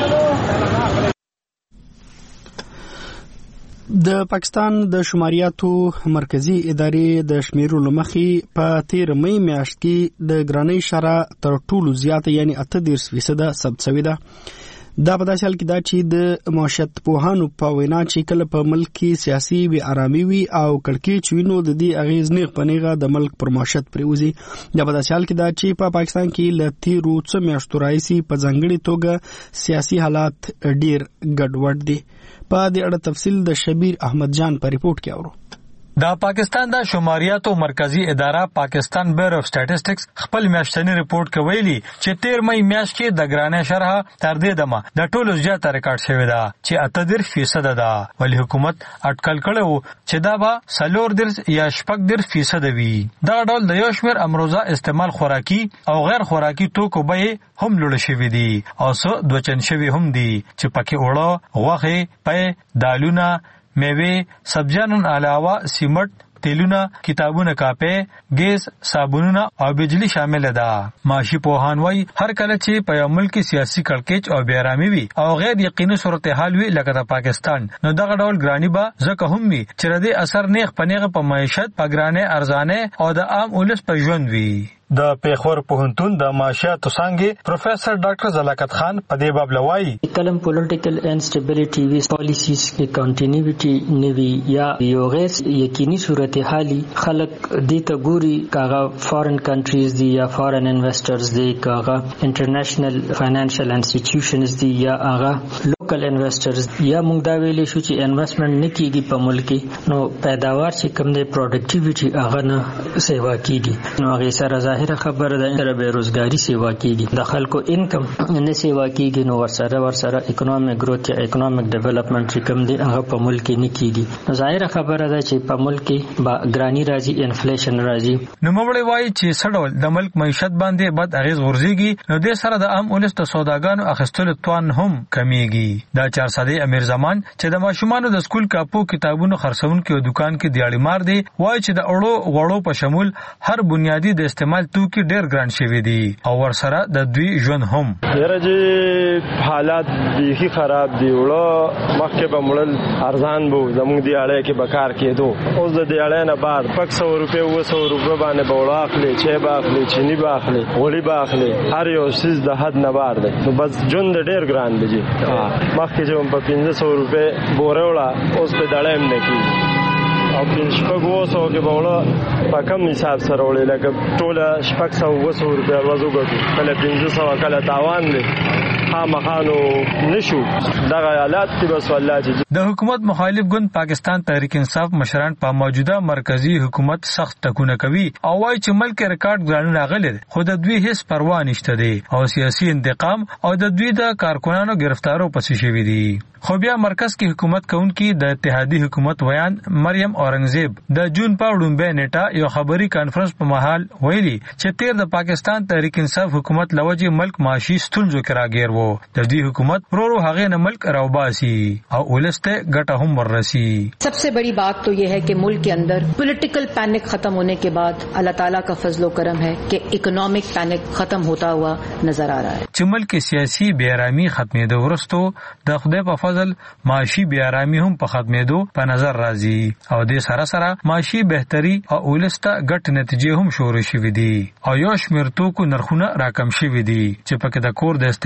د پاکستان د شماریاتو مرکزی ادارې د شمیرو لمخې په تیر مې میاشت کې د ګرانۍ شرح تر ټولو زیاته یعنی اته دېرش فیصده ثبت شوې ده. دا په داسې حال کې ده چې د معیشت پوهانو په وینا چې کله په ملک کې سیاسي بې ارامي وي او کړکېچ وي نو د دې اغېز نیغ په نیغه د ملک پر معیشت پرېوځي. دا په داسې حال کې ده چې په پاکستان کې له تیرو څو میاشتو راهیسې په ځانګړې توګه سیاسي حالات ډېر ګډوډ دي. په دې اړه تفصیل د شبیر احمد جان په ریپورت کې اورو. د پاکستان د شماریاتو مرکزی اداره پاکستان بیور اف سټیټسټکس خپل میاشتنی ریپورت کې ویلي چې تیر مې میاشت کې د ګرانۍ شرح تر دې دمه د ټولو زیاته ریکارډ شوې ده چې اته دېرش فیصد ده، ولی حکومت اټکل کړو چې دا به څلور دېرش یا شپږ دېرش فیصد وي. دا ډول د یو شمېر امروزه استعمال خوراکي او غیر خوراکي توکو بیې هم لوړې شوې دي او څه دوه چند شوي هم دي چې پکې اوړه، غوښې، پی، دالونه، میوه، سبزیانو علاوه سیمټ، تیلونه، کتابونه، کاپې، ګیس، صابونونه او بجلی شامل ده. معاشي پوهان وایي هر کله چې په یو ملک سیاسي کړکېچ او بې ارامي وي او غیر یقیني صورتحال وي لکه د پاکستان، نو دغه ډول ګراني به ځکه هم وي چې د دې اثر نیغ په نیغه په معیشت، په ګرانۍ، ارزانۍ او د عام ولس په ژوند وي. د پیښور پوهنتون د معاشیاتو څانګې پروفیسر ډاکټر زلاکت خان په دې باب لوایي کلم پولیټیکل انسټیبিলিټي وی پالیسیز کې کنټینیوټي نیوي یا یو غیر یقیني صورتحالي خلک دې ته ګوري کاغه فارن کنټریز دی یا فارن انویسټرز دی کاغه انټرنیشنل فاینانشل انسټیټیوشنز دی یا هغه لوکل انویسټرز یا موږ دا ویلې شو چې انویسټمنټ نه کیږي په ملک نو پیداوار چې کم دی پروډکټیویټي هغه نه سیوا کیږي نو هغه سره ظاهر خبره ده چې بیروزګاری سیوا کیږي د خلکو انکم نه سیوا کیږي نو ورسره ورسره اکونومیک گروث یا اکونومیک ډیولپمنٹ چې کم دی هغه په ملک کې نه کیږي نو ظاهر خبره ده چې په ملک کې با ګرانی راځي انفلیشن راځي. نو مړی وایي چې سړول د ملک معیشت باندې بد اغیز ورزيږي نو د سره د عام ولس د سوداګانو اخیستلو توان هم کمیږي. دا چار ساده امیر زمان چې د ماشومانو د سکول کاپو کتابونو خرڅونکو او دکان کې دیاړي مار دی وایي چې د اړو غړو په شمول هر بنیادی د استعمال توکي ډېر ګران شوي دي او ورسره د دوی ژوند هم یره چې حالات بیخي خراب دي. وړه مخکې به مړل ارزان بو زموږ دی اړه کې بکار کېدو اوس د دې اړه نه بعد پک سو روپے و سو روپے باندې بوړه اخلي چې با اخلي چيني با اخلي وړي با اخلي هر یو شیز د حد نه بار دی نو بس ژوند ډېر ګران دی. مخکې چې په پنځه سوه روپے بوره وړه اوس په دړم نه کی او په شپږ وسو کې بوله په کم حساب سره وړي لکه ټول شپږ سوه وسو روپیا ورځو ګټو کله پنځه سوه کله تاوان دی خامخانو نشو دغه حالات کې بس والله چې د حکومت مخالف ګوند پاکستان تحریک انصاف مشران په موجوده مرکزی حکومت سخت ټکونه کوي او وايي چې ملک ریکارډ ګرانونه غلي خو د دوی هیڅ پروا نشته دی او سیاسي انتقام او د دوی د کارکونانو گرفتارو پسې شوی دي. خو بیا مرکز کې حکومت کوونکی د اتحادی حکومت ویان مریم اورنګزیب د جون په وړاندې نیټه یو خبري کانفرنس په محل ویلي چې تیر د پاکستان تحریک انصاف حکومت لوجه ملک معاشي ستونزو کې راګیر وو د دې حکومت پرورو هغه نه ملک راوباسي او ولسته ګټه هم ورسي. सबसे बड़ी बात तो ये है कि मुल्क के अंदर पॉलिटिकल पैनिक खत्म होने के बाद अल्लाह ताला का फजलो करम है कि इकोनॉमिक पैनिक खत्म होता हुआ नजर आ रहा है. چې ملک سیاسي بې آرامي ختمېدو ورستو د خدای په فضل معاشي بې آرامي هم په ختمېدو په نظر راځي او د سره سره معاشي بهتري او ولسته ګټ نتیجې هم شروع شوې دي او یو شمېر توکو نرخونه راکم شوي دي چې پکې د کور د استعمال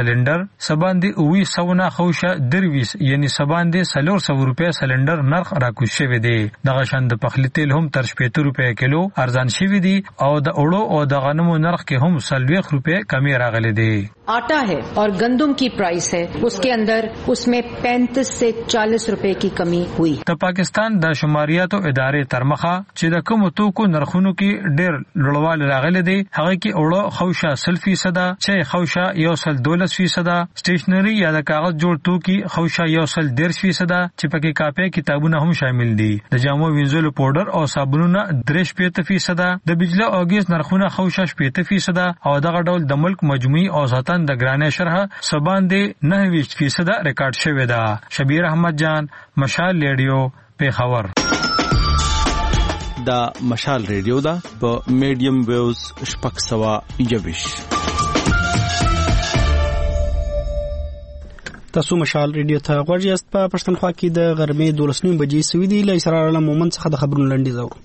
سلندر سباندې اووی سونه خوشه درویس یعنی سباندې سلور سو روپیا سلندر نرخ راکوز شوی دی. دغه شان د پخلی تیل هم تر شپږ روپیا کیلو ارزان شوی دی او د اوړو او د غنمو نرخ کې هم سلويخ روپیا کمی راغلی دی. आटा है और गंदम की प्राइस है, उसके अंदर उसमें पैंतीस से चालीस रुपए की कमी हुई. د پاکستان د شماریاتو ادارې ترمخه چې د کوم توکو نرخونو کې ډېر لوړوالی راغلی دی هغه کې اوړه خوشه سل فیصده، چای خوشه یو سل دولس فیصده، سټیشنری یا د کاغذ جوړ توکي خوشه یو سل دېرش فیصده چې پکې کاپي کتابونه هم شامل دي. د جامو وینځلو پاوډر او صابونونه درې شپېته فیصده، د بجلی او ګیس نرخونه خوشه شپېته فیصده او دغه ډول د ملک مجموعي اوسطاً د ګرانۍ شرح سباندې نهه ویشت فیصده ریکارډ شوې ده. شبیر احمد جان، مشال ریډیو، پیښور. دا مشال ریډیو ده په میډیم ویوز شپږ سوه یوویش. تاسو مشال ریډیو ته غوږ یاست. په پښتونخوا کې د غرمې دولس نیم بجې سوي دي. له اسرار الله مومن څخه د خبرونو لنډیز اورو.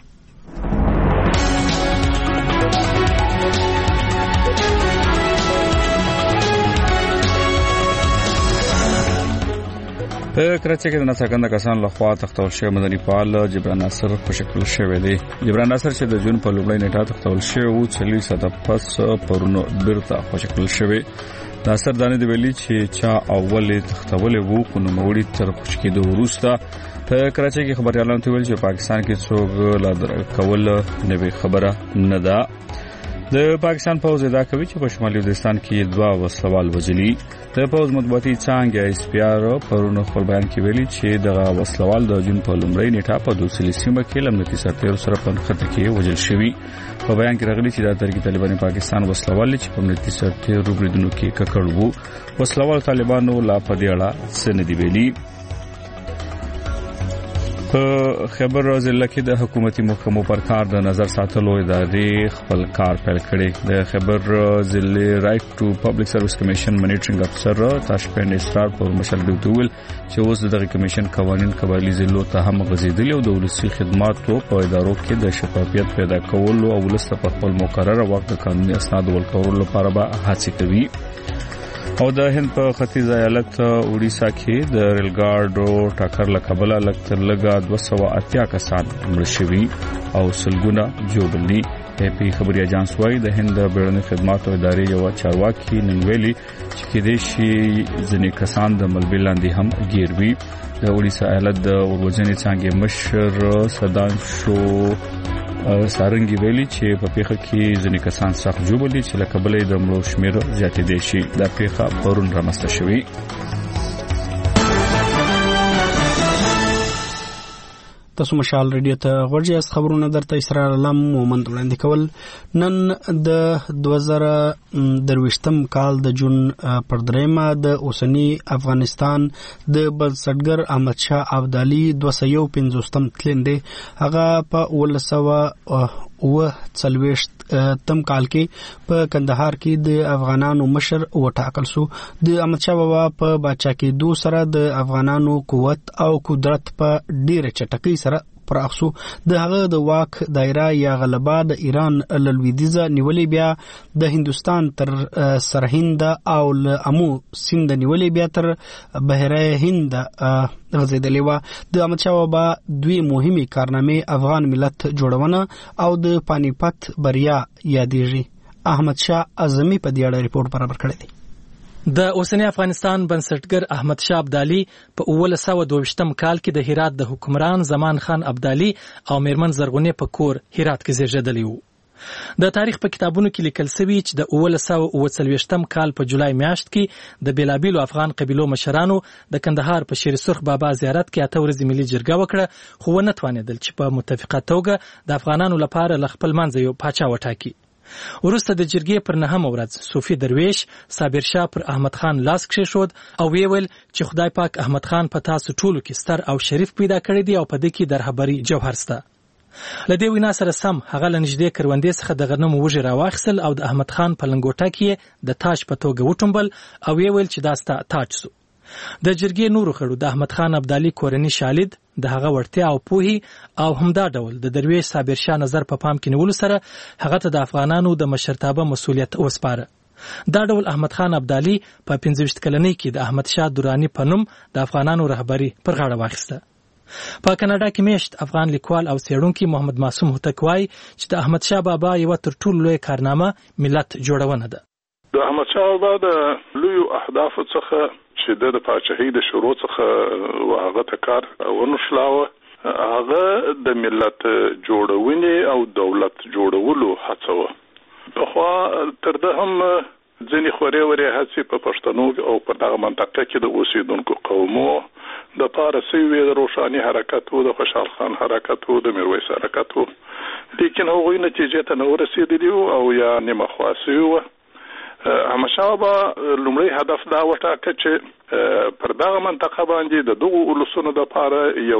په کراچۍ کې د ناڅرګنده کسانو لخوا تختول شوی مدني فعال جبران ناصر په شکل شوی دی. جبران ناصر چې د جون په لومړۍ نیټه تختول شوی و څلوېښت ساعته پس پرونو بیرته په شکل شوی. ناصر دانه دی ویلي چې چا اول تختول وو کو نوموړي تر خوش کېدو وروسته په کراچۍ کې خبريالانو ته ویل چې پاکستان کې څوک لا کول نه وی خبره نه ده. د پاکستان پوز ادعا کوي چې په شمالي وزیرستان کې دوه وسوال وجلي. د پوز مطبوعاتي څانګه اس پی آر پرونو خپل بیان کې ویلي چې دغه وسوال د جون په لومړۍ نیټه په دوسلي سیمه کې لمنتي سرتیر سره په خطر کې وجل شوی. په بیان کې راغلي چې د ترکیه طالبان پاکستان وسوال چې په لمنتي سرتیر روبریدونو کې ککړ وو. وسوال طالبانو لا په دې اړه څه نه دی ویلي. په خبر ضلع کې د حکومتي محکمو پر کار د نظر ساتلو ادارې خپل کار پیل کړی. د خبر ضلع رائټ ټو پبلک سرویس کمیشن منیټرینګ افسر تاشپند اسرار پر مشال ډوټول چې اوس دغه کمیشن قوانين قبایلی ضلعو ته هم غځېدلي او د ولسي خدماتو په ادارو کې د شفافیت پیدا کولو او ولست په خپل مقرره وخت د قانوني اسناد ورکولو لپاره به هڅې کوي. او د هند په ختیځ ایالت اوډیسا کې د ریل ګاډو ټکر له کبله لکتر لګا دوه سوه اتیا کسان مړ شوي او سلګونه جوړلي. پی خبري اجانس وايي د هند بیړني خدماتو ادارې یو چارواکي نن ویلي چې کېدې شي ځینې کسان د ملبې لاندې هم ګیر وي. د اوډیسا ایالت د اوروځنې څانګې مشر سدانشو سارنګي ویلي چې په پیښه کې ځینې کسان سخت جوړلي چې له کبله د مړو شمیر زیاتېدای شي. دا پیښه پرون رامنځته شوې. تاسو مشال ریډیو ته غوږ یاست. خبرونه درته اسرار الله مومن وړاندې کول. نن د دوه زره درویشتم کال د جون پر دریمه د اوسنی افغانستان د بنسټګر احمد شاه ابدالي دوه سوه پنځوستم تلندې هغه په اوولس سوه اوه څلوېښت تم کال کې په کندهار کې د افغانانو مشر وټاکل شو. د احمد شاه بابا په باچا کېدو سره د افغانانو قوت او قدرت په ډیره چټکۍ سره پراخ شو. د هغه د واک دایره یا غلبه د ایران له لویدیځه نیولې بیا د هندوستان تر سرهند او له امو سیند نیولې بیا تر بحیره هند غځېدلې وه. د احمد شاه بابا دوی مهمې کارنامې افغان ملت جوړونه او د پانیپت بریا یادېږي. احمد شاه اعظمي په دې اړه ریپورت برابر کړی دی. د اوسنی افغانستان بنسټګر احمد شاه ابدالي په اوولس سوه دوه کال کې د هرات د حکمران زمان خان ابدالي او میرمن زرغونې په کور هرات کې زیږیدلی وو. د تاریخ په کتابونو کې لیکل شوی چې د اوولس سوه اوه څلوېښتم کال په جولای میاشت کې د بیلابیلو افغان قبیلو مشرانو د کندهار په شیر سرخ بابا زیارت کې اته ورځې ملي جرګه وکړه، خو ونه توانېدل چې په متفقه توګه د افغانانو لپاره له خپل منځه یو پاچا وټاکي. وروسته د جرګې پر نهمه ورځ صوفي درویش صابر شاه پر احمد خان لاس کېښود او ویې ویل چې خدای پاک احمد خان په تاسو ټولو کې ستر او شریف پیدا کړی دی او په دې کې د رهبري جوهر شته. له دې وینا سره سم هغه له نږدې کروندې څخه د غنمو وږي راواخیستل او د احمد خان په لنګوټه کې د تاج په توګه وټومبل او ویې ویل چې دا ستا تاج سو. د جرګې نورو غړو د احمد خان ابدالي کورني شالید د هغه وړتیا او پوهي او همدا ډول د درویش صابر شاه نظر په پام کې نیولو سره هغه ته د افغانانو د مشرتابه مسولیت وسپاره. دا ډول احمد خان ابدالي په پنځه ویشت کلنۍ کې د احمد شاه درانی په نوم د افغانانو رهبری پر غاړه واخیسته. په کاناډا کې میشت افغان لیکوال او څېړونکي محمد معصوم هوتک وایي چې د احمد شاه بابا یو تر ټولو لوی کارنامه ملت جوړونه ده. د احمد شاه بابا د لویو اهدافو څخه چې د پاچاهۍ د شروع څخه هغه ته کار ونشلاوه هغه د ملت جوړونې او دولت جوړولو هڅه وه. پخوا تر ده هم ځینې خورې ورې هڅې په پښتنو او په دغه منطقه کې د اوسېدونکو قومو د پاره سوي د روښاني حرکت وو، د خوشحال خان حرکت وو، د میرویس حرکت وو، لیکن هغوی نتیجې ته نه ورسېدلي وو او یا نیمه خوا سوي وو. احمدشاه بابا لومړی هدف دا وټاکه چې پر دغه منطقه باندې د دغو اولسونو دپاره یو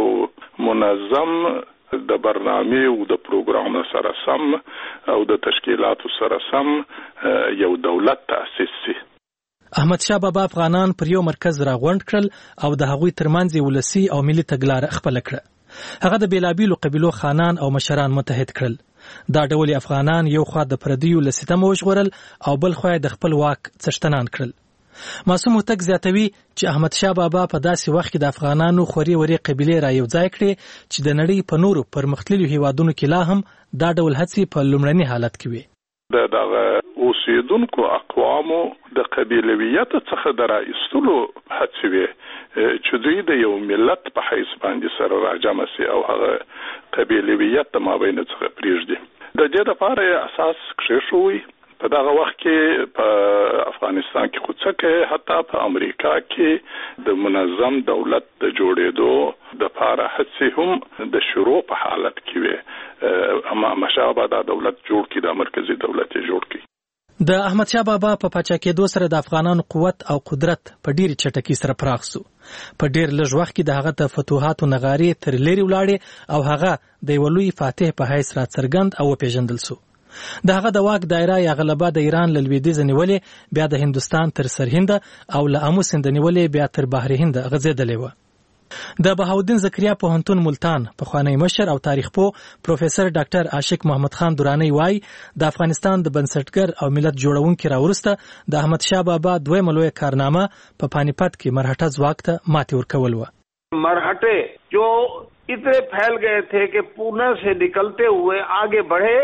منظم د برنامې او د پروګرام سره سم او د تشکیلاتو سره سم یو دولت تأسیس شي. احمد شاه بابا افغانان پر یو مرکز راغونډ کړل او د هغوی ترمنځ ولسی او ملي تګلاره خپل کړه. هغه د بیلابیلو قبیلو خانان او مشران متحد کړل. دا ډول افغانان یو خوا د پردیو له ستم وژغورل او بل خوا د خپل واک څښتنان کړل. معصوم هوتک زیاتوي چې احمد شاه بابا په داسې وخت کې د افغانانو خوري وري قبیلې را یو ځای کړې چې د نړۍ په نورو پرمختللو هیوادونو کې لا هم دا ډول هڅې په لومړني حالت کې وي. د دغه اوسېدونکو اقوامو د قبیلویت څخه د راایستلو هڅې وي چې دوی د یو ملت په حیث باندې سره راجمع سي او هغه قبیلویت د مابین څخه پرېږدي. د دې لپاره اساس کېښوي. په دغه وخت کې په افغانستان کې خو څه حتی په امریکا کې د منظم دولت د جوړېدو د لپاره هڅې هم د شروع په حالت کې وي. اما مشابه دا دولت جوړ کړي، د مرکزی دولت جوړ کړي. د احمد شاه بابا په پاچا کېدو سره د افغانانو قوت او قدرت په ډېرې چټکۍ سره پراخ شو. په ډېر لږ وخت کې د هغه د فتوحاتو نغارې تر لرې ولاړې او هغه د یو لوی فاتح په حیث راڅرګند او وپېژندل شو. د هغه د واک دایره یا غلبه د ایران له لویدیځه نیولې بیا د هندوستان تر سرهند او له امو سیند نیولې بیا تر بحر هند غځېدلې وه. د بهاودین زکریا پوهنتون ملتان پخوانی مشر او تاریخ پوه پروفیسور ډاکټر عاشق محمد خان درانی وایي د افغانستان د بنسټګر او ملت جوړونکي راورسته د احمد شاه بابا دویمه لویه کارنامه په پانیپت کې مرهټه ځواک ته ماتې ورکول وه. مرهټه جو اتنے پھیل گئے تھے کہ پونا سے نکلتے ہوئے آگے بڑھے.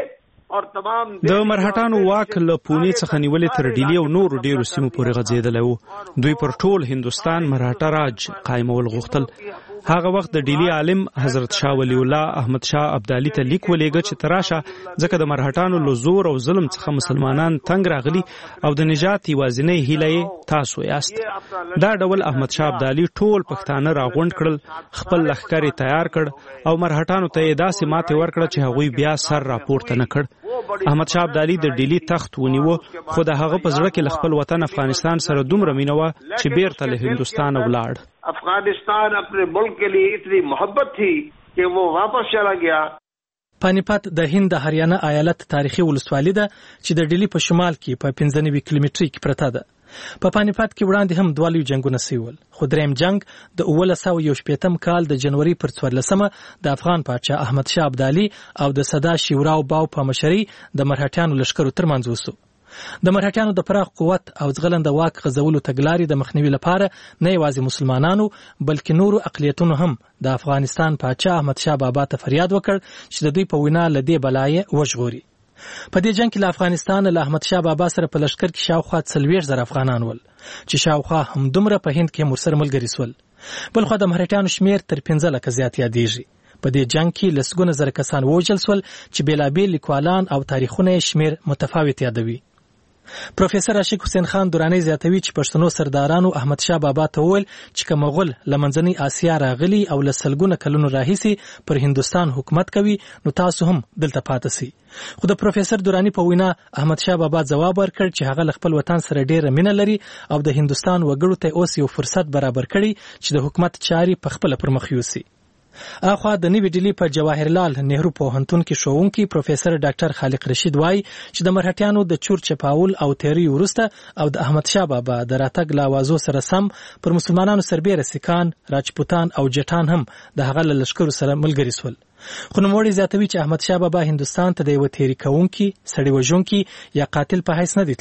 د مرهټانو واک له پونې څخه نیولې تر ډیلی او نورو ډیرو سیمو پورې غځېدلی و. دوی پر ټول هندوستان مرهټه راج قایمول غوښتل. هغه وخت د ډیلی عالم حضرت شاه ولی الله احمد شاه ابدالي ته لیک ولېږه چې تراشه ځکه د مرهټانو له زور او ظلم څخه مسلمانان تنګ راغلي او د نجات یوازینۍ هیله تاسو یاست. دا ډول احمد شاه ابدالي ټول پښتانه راغونډ کړل، خپل لښکر تیار کړ او مرهټانو ته یې داسې ماتې ورکړه چې هغوی بیا سر راپورته نه کړ. احمد شاه ابدالي د ډیلی تخت ونیو، خو د هغه په زړه کې له خپل وطن افغانستان سره دومره مینه وه چې بیرته له هندوستان ولاړ. افغانستان اپنے ملک کے لیے اتنی محبت تھی کہ وہ واپس چلا گیا. پانیپت د هند د هریانه ایالت تاریخي ولسوالي ده چې د ډیلی په شمال کې په پنځه نوي کیلومترۍ کې پرته ده. په پانیپت کې وړاندې هم دوه لوی جنګونه سوي ول، خو دریم جنګ د اوولس سوه یو شپېتم کال د جنوري پر څوارلسمه د افغان پاچا احمد شاه ابدالي او د سدا شیوراو باو په مشرۍ د مرهټیانو لښکرو ترمنځ وسو. د مرهټیانو د پراخ قوت او ځغلنده واک غځولو تګلارې د مخنیوي لپاره نه یوازې مسلمانانو بلکې نورو اقلیتونو هم د افغانستان پاچا احمد شاه بابا ته فریاد وکړ چې د دوی په وینا له دې بلایې وژغوري. په دې جنګ کې له افغانستان له احمد شاه بابا سره په لښکر کې شاوخوا څلوېښت زره افغانان ول چې شاوخوا همدومره په هند کې ورسره ملګري سول. بلخوا د مرهټیانو شمېر تر پنځه لکه زیات یادېږي. په دې جنګ کې لسګونه زره کسان ووژل سول چې بېلابېل لیکوالان او تاریخونه یې شمېر متفاوت یادوي. پروفیسور عاشق حسین خان درانی زیاتوي چې پښتنو سردارانو احمد شاه بابا ته وویل چې که مغول له منځنۍ اسیا راغلي او له سلګونه کلونو راهیسې پر هندوستان حکومت کوي نو تاسو هم دلته پاتې سئ. خو د پروفیسور درانی په وینا احمد شاه بابا ځواب ورکړ چې هغه له خپل وطن سره ډیره مینه لري او د هندوستان وګړو ته اوس یو فرصت برابر کړي چې د حکومت چارې په خپله پرمخ یوسي. اخوا د نوې ډیلی په جواهرلال نهرو پوهنتون کې ښوونکی پروفیسور ډاکټر خالق رشید وایي چې د مرهټیانو د چور چپاول او تیری وروسته او د احمد شاه بابا د راتګ له اوازو سره سم پر مسلمانانو سربیره سیکان، راجپوتان او جټان هم د هغه له لښکرو سره ملګري سول. خو نوموړی زیاتوي چې احمد شاه بابا هندوستان ته د یوه تیری کوونکي، سړي وژونکي یا قاتل په حیث نه دی تللی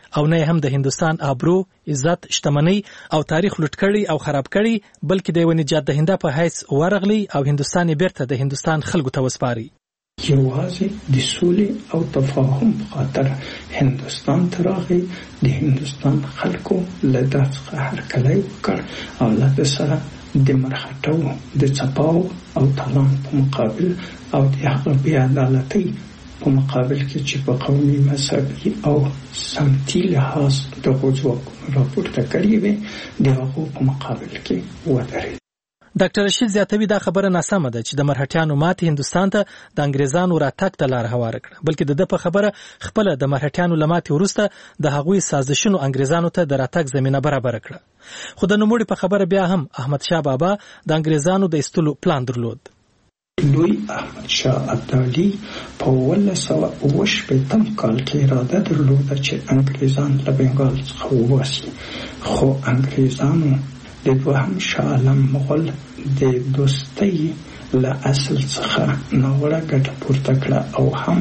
او نه هم د هندستان آبرو، عزت، شتمنۍ او تاریخ لوټ کړي او خراب کړي، بلکې د یو نجات دهنده په حیث ورغلی او هندستان بیرته د هندستان خلکو ته وسپاري. یوازې د سولې او تفاهم په خاطر هندستان ته راغی، د هندستان خلکو له ده څخه هرکلی وکړ او له ده سره د مرخټو د څپاو او تالان په مقابل او د هغه بې عدالتۍ په مقابل کې چې په قومي، مذهبي او سمتي لحاظ دغو ځواکونو راپورته کړي وې د هغو په مقابل کې ودرېد. ډاکټر رشید زیاتوي دا خبره ناسمه ده چې د مرهټیانو ماتې هندستان ته د انګریزانو راتګ ته لار هواره کړه، بلکې د ده په خبره خپله د مرهټیانو له ماتې وروسته د هغوی سازشونو انګریزانو ته د راتګ زمینه برابره کړه. خو د نوموړي په خبره بیا هم احمدشاه بابا د انګریزانو د ایستلو پلان درلود. لوی احمدشاه ابدالي په اوولس سوه اوه شپېتم کال کې اراده درلوده چې انګریزان له بنګال څخه وباسي، خو انګریزانو د دوهم شاه عالم مغول د دوستۍ له اصل څخه ناوړه ګټه پورته کړه او هم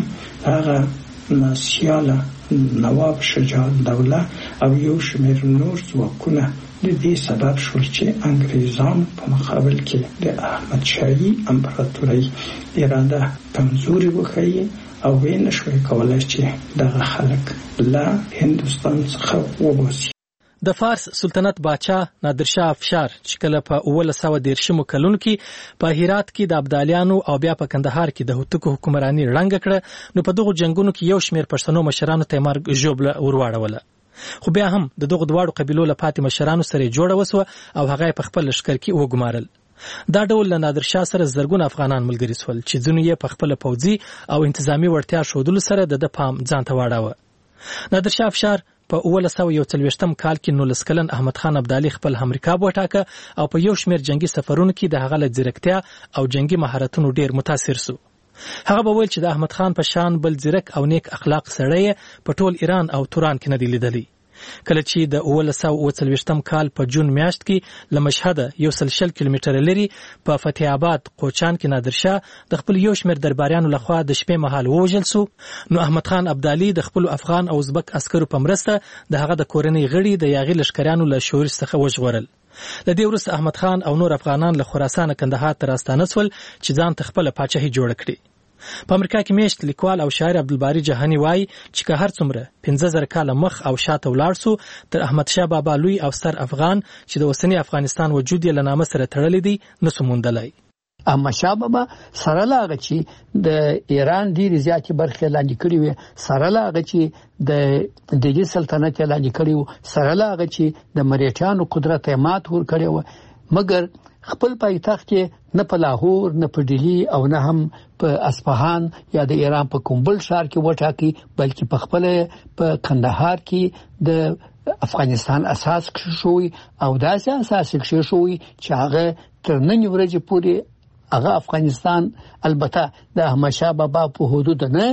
هغه ناسیاله نواب شجاع الدوله او یو شمېر نور ځواکونه د دې سبب شول چې انګریزانو په مقابل کې د احمدشاهي امپراتورۍ اراده کمزوري وښیي او ویې نشوای کولی چې دغه خلک له هندوستان څخه وباسي. د فارس سلطنت باچا نادرشاه افشار چې کله په اوولس سوه دېرشمو کلونو کې په هرات کې د ابدالیانو او بیا په کندهار کې د هوتکو حکمراني ړنګه کړه، نو په دغو جنګونو کې یو شمېر پښتنو مشرانو ته مرګ ژوبله ورواړوله. خو بیا هم د دغو دواړو قبیلو له پاتې مشرانو سره جوړه وسوه او هغه په خپل لښکر کې وګمارل. دا ډول له نادرشاه سره زرګونه افغانان ملګري سول چې ځینو یې په خپله پوځي او انتظامي وړتیا ښودلو سره د ده پام ځان ته واړاوه. نادرشاه افشار په اوولس سوه یو څلوېښتم کال کې نولس کلن احمد خان ابدالي خپل همرکاب وټاکه او په یو شمېر جنگي سفرونو کې د هغه له ځیرکتیا او جنگي مهارتونو ډېر متاثر سو. هغه به ویل چې د احمد خان په شان بل ځیرک او نیک اخلاق سړی په ټول ایران او توران کې نه دی لیدلی. کله چې د اوولس سوه اوه څلوېښتم کال په جون میاشت کې له مشهده یو سل شل کیلومتره لرې په فتح آباد قوچان کې نادرشاه د خپل یو شمېر درباریانو لخوا د شپې مهال ووژل سو، نو احمد خان ابدالي د خپلو افغان او ازبک عسکرو په مرسته د هغه د کورنۍ غړي د یاغي لښکریانو له شورش څخه وژغورل. له دې وروسته احمد خان او نور افغانان له خراسان کندهار ته راستانه سول چې ځان ته خپله پاچاهي جوړه کړي. په امریکا کې میشت لیکوال او شاعر عبدالباري جهاني وایي چې که هر څومره پنځه زره کاله مخ او شاته ولاړ سو، تر احمدشاه بابا لوی او ستر افغان چې د اوسني افغانستان وجود یې له نامه سره تړلی دی نسو موندلی. احمدشاه بابا سره له هغه چې د ایران ډېرې زیاتې برخې لاندې کړې وې، سره له هغه چې د دهلي سلطنت یې لاندې کړی و، سره له هغه چې د مرهټیانو قدرت یې مات ورکړی و، مګر خپل پایتخت کې نه په لاهور، نه په ډیلی او نه هم په اصفهان یا د ایران په کوم بل ښار کې وټاکي، بلکې په خپل په کندهار کې د افغانستان اساس کښوي او داسې اساس کښوي چې هغه تر نن ورځې پورې هغه افغانستان البته د احمدشاه بابا په حدود نه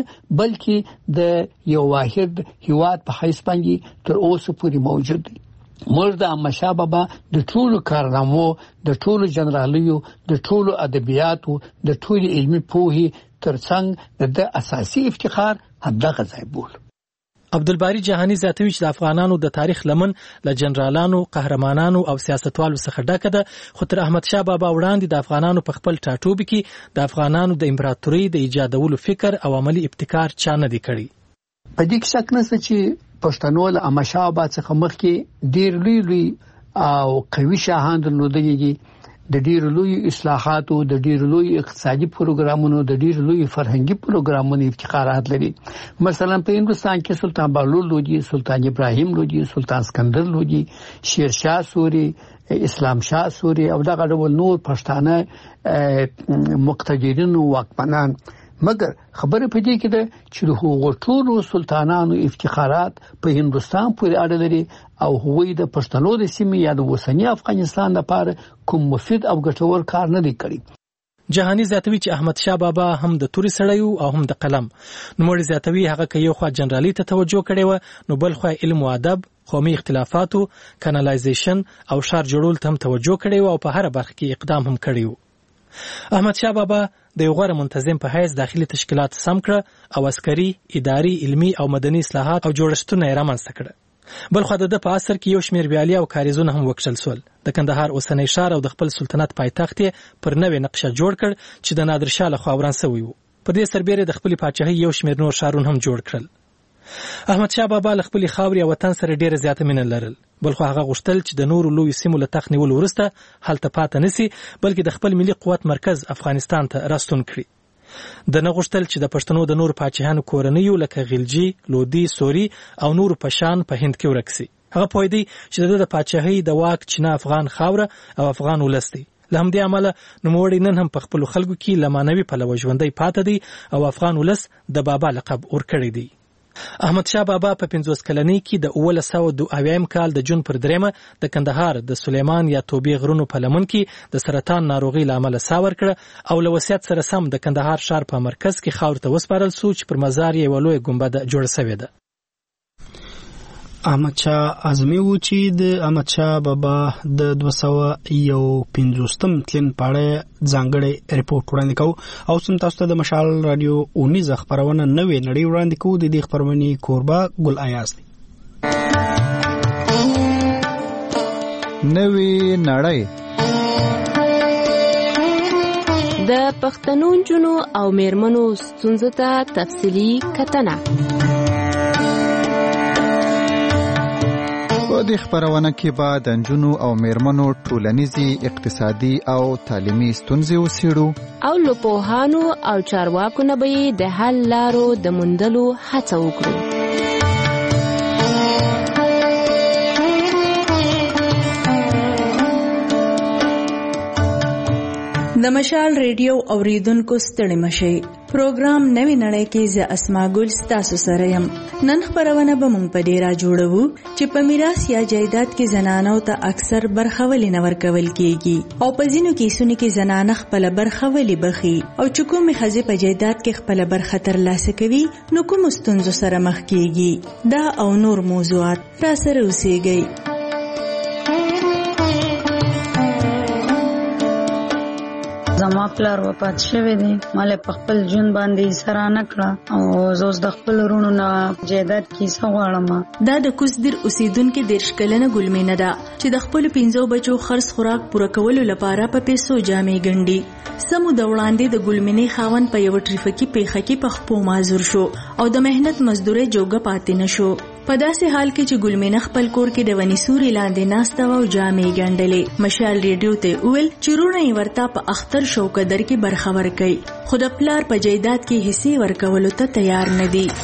بلکې د یو واحد هیواد په حیث باندې تر اوسه پورې موجود دی. موږ د احمدشاه بابا د ټولو کارنامو، د ټولو جنرالیو، د ټولو ادبیاتو، د ټولو علمي پوهې ترڅنګ د ده اساسي افتخار همدغه ځای بول. عبدالباري جهاني زیاتوي چې د افغانانو د تاریخ لمن له جنرالانو، قهرمانانو او سیاستوالو څخه ډکه ده، خو تر احمدشاه بابا وړاندې د افغانانو په خپل ټاټوبي کې د افغانانو د امپراتورۍ د ایجادولو فکر او عملی ابتکار چا نه دی کړی. په دې کې شک نشته چې پښتنو له احمدشاه بابا څخه مخکې ډېر لوی لوی او قوي شاهان درلودلي دي، د ډېرو لوی اصلاحاتو، د ډېرو لوی اقتصادي پروګرامونو، د ډېرو لوی فرهنګي پروګرامونو افتخارات لري. مثلا په هندوستان کې سلطان بهلول لودي، سلطان ابراهیم لودي، سلطان اسکندر لودي، شیرشاه سوري، اسلام شاه سوري او دغه ډول نور پښتانه مقتدرین او واکمنان. مګر خبره په دې کې ده چې د هغو ټولو سلطانانو افتخارات په هندوستان پورې اړه لري او هغوی د پښتنو د سیمې یا د اوسني افغانستان لپاره کوم مفید او ګټور کار نه دی کړی. جهاني زیاتوي چې احمدشاه بابا هم د توري سړی او هم د قلم. نوموړی زیاتوي هغه که یو خوا جنرالي ته توجه کړې وه، نو بل خوا علم و ادب، قومي اختلافاتو، کانالایزیشن او ښار جوړولو ته هم توجه کړې وه او په هره برخه کې اقدام هم کړی و. احمد شاه بابا د یو غوره منتظم په حیث داخلي تشکیلات سم کړه او عسکري، اداري، علمي او مدني اصلاحات او جوړښتونه یې رامنځته کړه. بل خو د په عصر کې یو شمېر ویالې او کاریزونه هم وکړل سول. د کندهار اوسنی ښار او د خپل سلطنت پایتخت پر نوې نقشه جوړ کړ چې د نادر شاه لخوا وران شوی و. په دې سربېره د خپل پاچاهۍ یو شمېر نور ښارونه هم جوړ کړل. احمد شاه بابا له خپل خاورې او وطن سره ډیره زیاته مینه لرل. بل خو هغه غوښتل چې د نورو لوی سیمو له تخت نیولو وروسته هلته پاتې نسی، بلکې د خپل ملي قوت مرکز افغانستان ته راستون کړي. د نه غوښتل چې د پښتنو د نورو پاچاهانو کورنیو لکه غلجي، لودي، سوري او نورو پشان په هند کې ورک سي. هغه پوهېدی چې د پاچاهۍ د واک چینه افغان خاوره او افغان ولس دی. له همدې امله نوموړی نن هم په خپلو خلکو کې له معنوي پلوه ژوندی پاتې دی او افغان ولس د بابا لقب ورکړی دی. احمد شاه بابا په پنځوس کلنۍ کې د اوولس سوه دوه اویایم کال د جون پر دریمه د کندهار د سلیمان یا توبې غرونو په لمن کې د سرطان ناروغۍ له امله ساه ورکړه او له وصیت سره سم د کندهار ښار په مرکز کې خاورو ته وسپارل سو چې پر مزار یې یوه لویه ګنبده جوړه سوې ده. احمد شاه اعظمي و چې د احمد شاه بابا د دوه سوه یو پنځوستم تلین په اړه ځانګړی ریپورټ وړاندې کوو او سم تاسو ته د مشال رادیو اونیزه خپرونه نوې نړۍ وړاندې کوو. د دې خپرونې کوربه ګل ایاز دی. نوې نړۍ د پښتنو نجونو او میرمنو ستونزو ته تفصیلي کتنه. په دې خپرونه کې به د نجونو او میرمنو ټولنیزي، اقتصادي او تعلیمي ستونزې وڅېړو او له پوهانو او چارواکو نه به یې د حل لارو د موندلو هڅه وکړو. د مشال ریډیو اوریدونکو ستړي مشئ. پروګرام نوې نړۍ کې ز اسما ګل ستاسو سره يم. نن خبرونه به مونږ په ډیره جوړو چې په میراث یا جایداد کې زنانو ته اکثر برخولي نه ورکول کیږي او په ځینو کیسونو کې زنانه خپل برخولي بخي او چې کومې ښځې په جایداد کې خپل برخه ترلاسه کوي نو کوم ستونزو سره مخ کیږي. دا او نور موضوعات را سره اوسېږي. زما پلار وفات شوی دی، مال په خپل جون باندې سره نه کړه او زوس د خپل ورونو نه جیدات کیسه غواړم. دا د کوزدر اوسیدونکو دیرش کلنه ګلمینه ده چې د خپل پنځو بچو خرڅ خوراک پوره کولو لپاره په پیسو جامې ګنډي. سمو د وړاندې د ګلمینې خاون په یو ټریفیکي پیښه کې په خپو معذور شو او د مهنت مزدوري جوګه پاتې نشو. په داسې حال کې چې ګلمینه خپل کور کې د ونی سوري لاندې ناسته او جامې ګنډلې. مشال ریډیو ته ویل چې رونه یې ورته په اختر شو قدر کې برخه ورکړي، خو د پلار په جایداد کې حصے ورکولو ته تیار نه دي.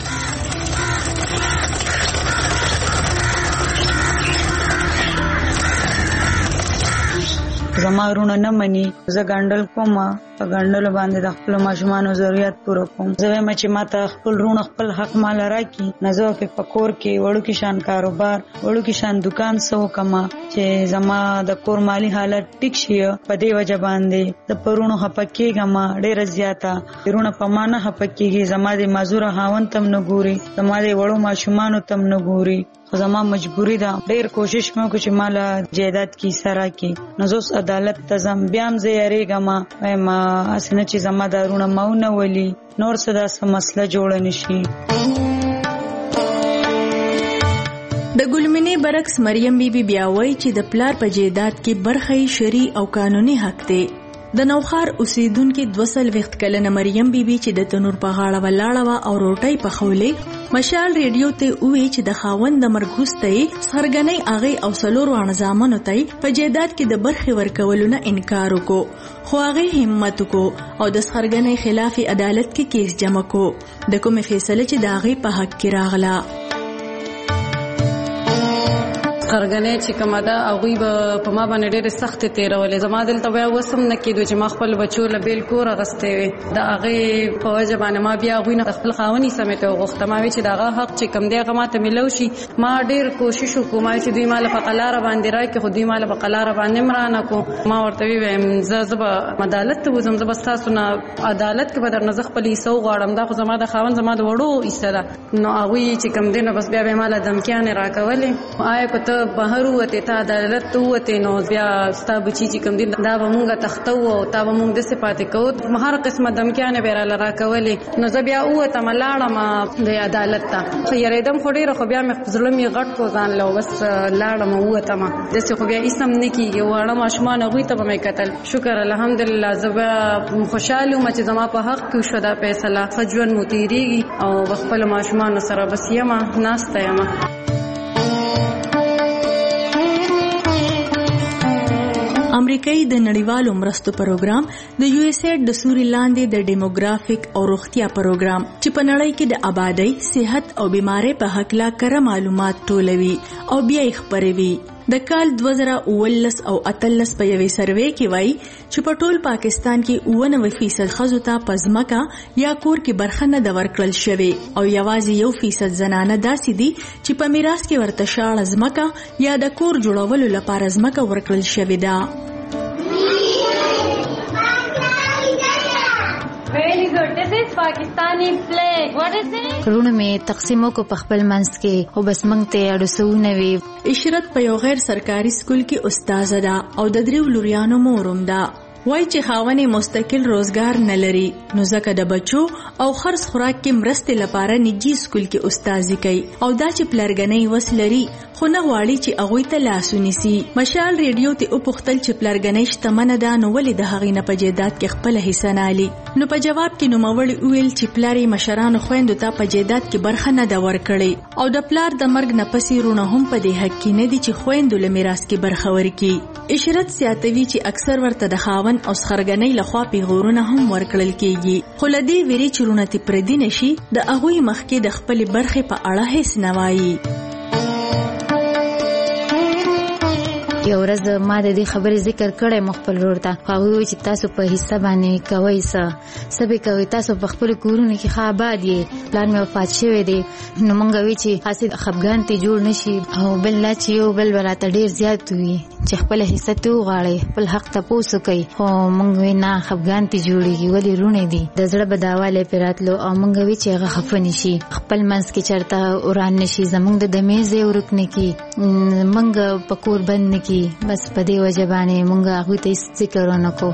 زما رونه نه مني، زه ګنډل کوم، په ګنډلو باندې د خپل ماشومانو ضرورت پوره کوم. زه وایم چې ماته خپل رونه خپل حق مال راکړي، نه زه په کور کې وړو کې شان کاروبار، وړو کې شان دکان سو کما چې زما د کور مالی حالت ټیک شي. په دې وجه باندې د پرونو هپکیږم ډېر زیاته، رونه په مانه هپکیږي. زما د مزور هاون تم نه ګوري، زما د وړو ماشومانو تم نه ګوري، خو زما مجبوری ده. ډېر کوشش مې وکړ چې مال جیدات کی سره کی نزوس عدالت ته زم بیام زه یریګم ما اسنه چې زما دارونه ماونه ولی نور څه داسه مسله جوړ نشي. د ګلمنې برعکس مریم بیبي بیا وایي چې د پلار په جیدات کې برخه شرعي او قانوني حق دی. د نوخار اوسیدونکو دوه سل وخت کلنه مریم بیبي چې د تنور په غاړه ولاړه و او روټۍ پخولې مشال ریډیو ته وی چې د خاوند د مرګوستې سرګنۍ اغه او سلور وانه زامنو ته په جیدات کې د برخي ورکولو نه انکار وکړو، خو هغه همت وکړو او د سرګنۍ خلاف عدالت کې کیس جمع کو. د کومه فیصله چې د هغه په حق کې راغله خرګنې چې کومه ده هغوی به په ما باندې ډېرې سختې تېرولې. زما دلته بیا اوس هم نه کېدو چې ما خپل بچو له بېل کور اخیستی وې. د هغې په وجه باندې ما بیا هغوی نه خپل خاوني سمې ته وغوښته. ما وی چې د هغه حق چې کوم دی هغه ما ته میلو شي. ما ډېر کوشش وکړو ما چې دوی ما له په قلاره باندې راکړي، خو دوی ما له په قلاره باندې هم رانه کړو. ما ورته وویم زه زه به عدالت ته وځم، زه به ستاسو نه عدالت کې به درنه زه خپل حصه وغواړم. دا خو زما د خاوند زما د وړو حصه ده. نو هغوی چې کوم دی نو بس بیا به یې ما له دمکیانې راکولې. آیا که ته ته بهر وته ته عدالت وته نو بیا ستا بچی چې کوم دي دا به مونږه تختو او تا به مونږ د صفات کو مهار قسمه دمکیانه بیره لرا کولې نو زه بیا وته ملاړم د عدالت ته خو یریدم خو ډیره خو بیا مې ظلم یې غټ کو ځان له بس لاړم وته ما د څه خو بیا اسم نکیږي وړه ماشمان غوي ته به مې قتل شکر الحمدلله زبا خوشاله ما چې زما په حق کې شو دا فیصله خجون متیریږي او خپل ماشمان سره بس یما ناشته یما. امریکایي د نړیوالو مرستو پروګرام د یو ایس ایډ د سوري لاندې د ډیموګرافیک او روغتیا پروګرام چې په نړۍ کې د آبادی، صحت او بیماری په حق لا کره معلومات ټولوي او بیا یې خپروي. د کال دوه زره اوولس او اتلس په یوې سروې کې وایي چې په ټول پاکستان کې اووه نوي فیصد ښځو ته په ځمکه یا کور کې برخه نه ده ورکړل شوې او یوازې یو فیصد زنانه داسې دي چې په میراث کې ورته شاړه ځمکه یا د کور جوړولو لپاره ځمکه ورکړل شوې ده. Very good. This is Pakistani flag. What is it? کړونو مې تقسیمو کو په خپل منځ کې او بس موږ ته اړسونه وی. اشرت په یو غیر سرکاري سکول کې استاد ده او د دریو لوریانو مورم ده. وای چې خاونې مستقل روزګار نه لري نو ځکه د بچو او خرڅ خوراک کې مرستې لپاره نجی سکول کې استادي کوي او دا چې پلرګنۍ وس لري خو نه غواړي چې هغه ته لاس ونیسي. مشال ریډیو ته او پختل چې پلرګنۍ شتمنه ده نو ولې د هغې نه په جیدات کې خپل حصہ نه لي نو په جواب کې نو موړي ویل چې پلاري مشرانو خويندو ته په جیدات کې برخه نه ده ورکړي او د پلار د مرګ نه پسې رونه هم په دې حق کې نه دي چې خويندو له میراث کې برخه ورکړي. اشرت سیاتوي چې اکثر ورته د خاون او سخرګنۍ لخوا پیغورونه هم ورکړل کیږي خو لدی ویری چرونه تی پردي نشي د هغه مخکې د خپل برخه په اړه هیڅ نه وایي. یو ورځ ما د دې خبرې ذکر کړې مخبل ورته هغه چې تاسو په حصہ باندې کوي څه سبې کوي تاسو په خپل کورونه کې خاباد یې پلان مې وفات شوی دی نو مونږ وی چې حاصل خپګان ته جوړ نشي او بل لا چې یو بل ولاته ډیر زیات وي چې خپل حصہ ته وغواړي خپل حق ته پوسو کوي خو مونږ وی نه خپګان ته جوړيږي ولی رونه دي د زړه بداواله پیراتلو او مونږ وی چې هغه خفن شي خپل منځ کې چرته وران نشي زمونږ د دمیزه ورکنه کې مونږ پکور بند نکی بس په دې وجه باندې مونږ هغه ته ذکر ونکو.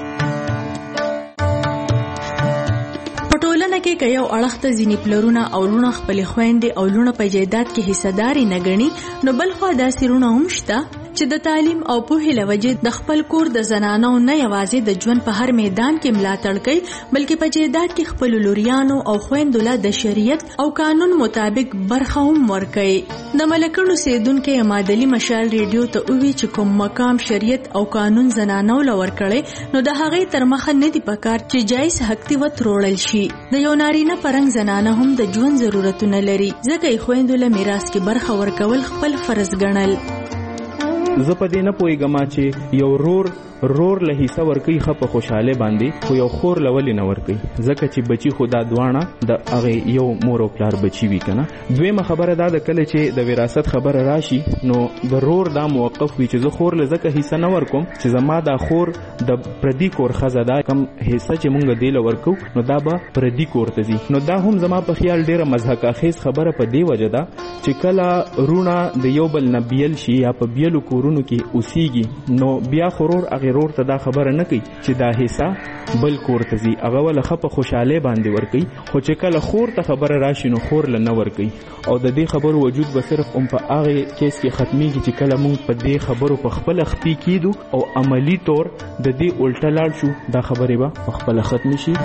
پټولنه کې کيو اړخته ځینی پلرونه او لونه خپل خويندې او لونه په جیدات کې حصداري نه غني نو بل خو داسې رونه هم شته چې د تعلیم او پوهې لوجه د خپل کور د زنانو نه یوازې د ژوند په هر میدان کې ملاتړ کوي بلکې په جیدات کې خپل لوریانو او خويندو له د شریعت او قانون مطابق برخه هم ورکوي. د ملکونو سیدونکو امادلی مشال ریډیو ته وی چې کوم مقام شریعت او قانون زنانو لور کړي نو د هغه تر مخه نه دی پکار چې جایز حق تی وترول شي. د یو نارینه پرنګ زنانه هم د ژوند ضرورتونه لري ځکه یې خويندو له میراث کې برخه ورکول خپل فرض ګڼل. زه په دې نه پوهیږم چې یو رور رور له حصہ ورکی خپ خوشاله باندې خو یو خور لولي نه ورکی ځکه چې بچي خدا دوانه د هغه یو مور او پلار بچي وی کنه. دویمه خبره دا د کله چې د وراثت خبره راشي نو د رور دا موقف وی چې زه خور لزکه حصہ نه ورکوم چې زما دا خور د پردي کور خزاده کم حصہ چې مونږ دی لورکو نو دا به پردي کور ته ځي نو دا هم زما په خیال ډیره مزهق اخیز خبره په دی وجه ده چې کله رونه د یو بل نبیل شي یا په بیلو کورونو کې اوسېږي نو بیا خورور غیرور ته دا خبره نه کوي چې دا حصہ بل کور ته ځي هغه ول خپ خوشاله باندې ور کوي خو چې کله خور ته خبره راشي نو خور ل نه ور کوي او د دې خبرو وجود به صرف هم په هغه کیس کې ختميږي چې کله موږ په دې خبرو په خپل خپي کیدو او عملی طور د دې الټا لاړ شو دا خبره به په خپل ختم شي.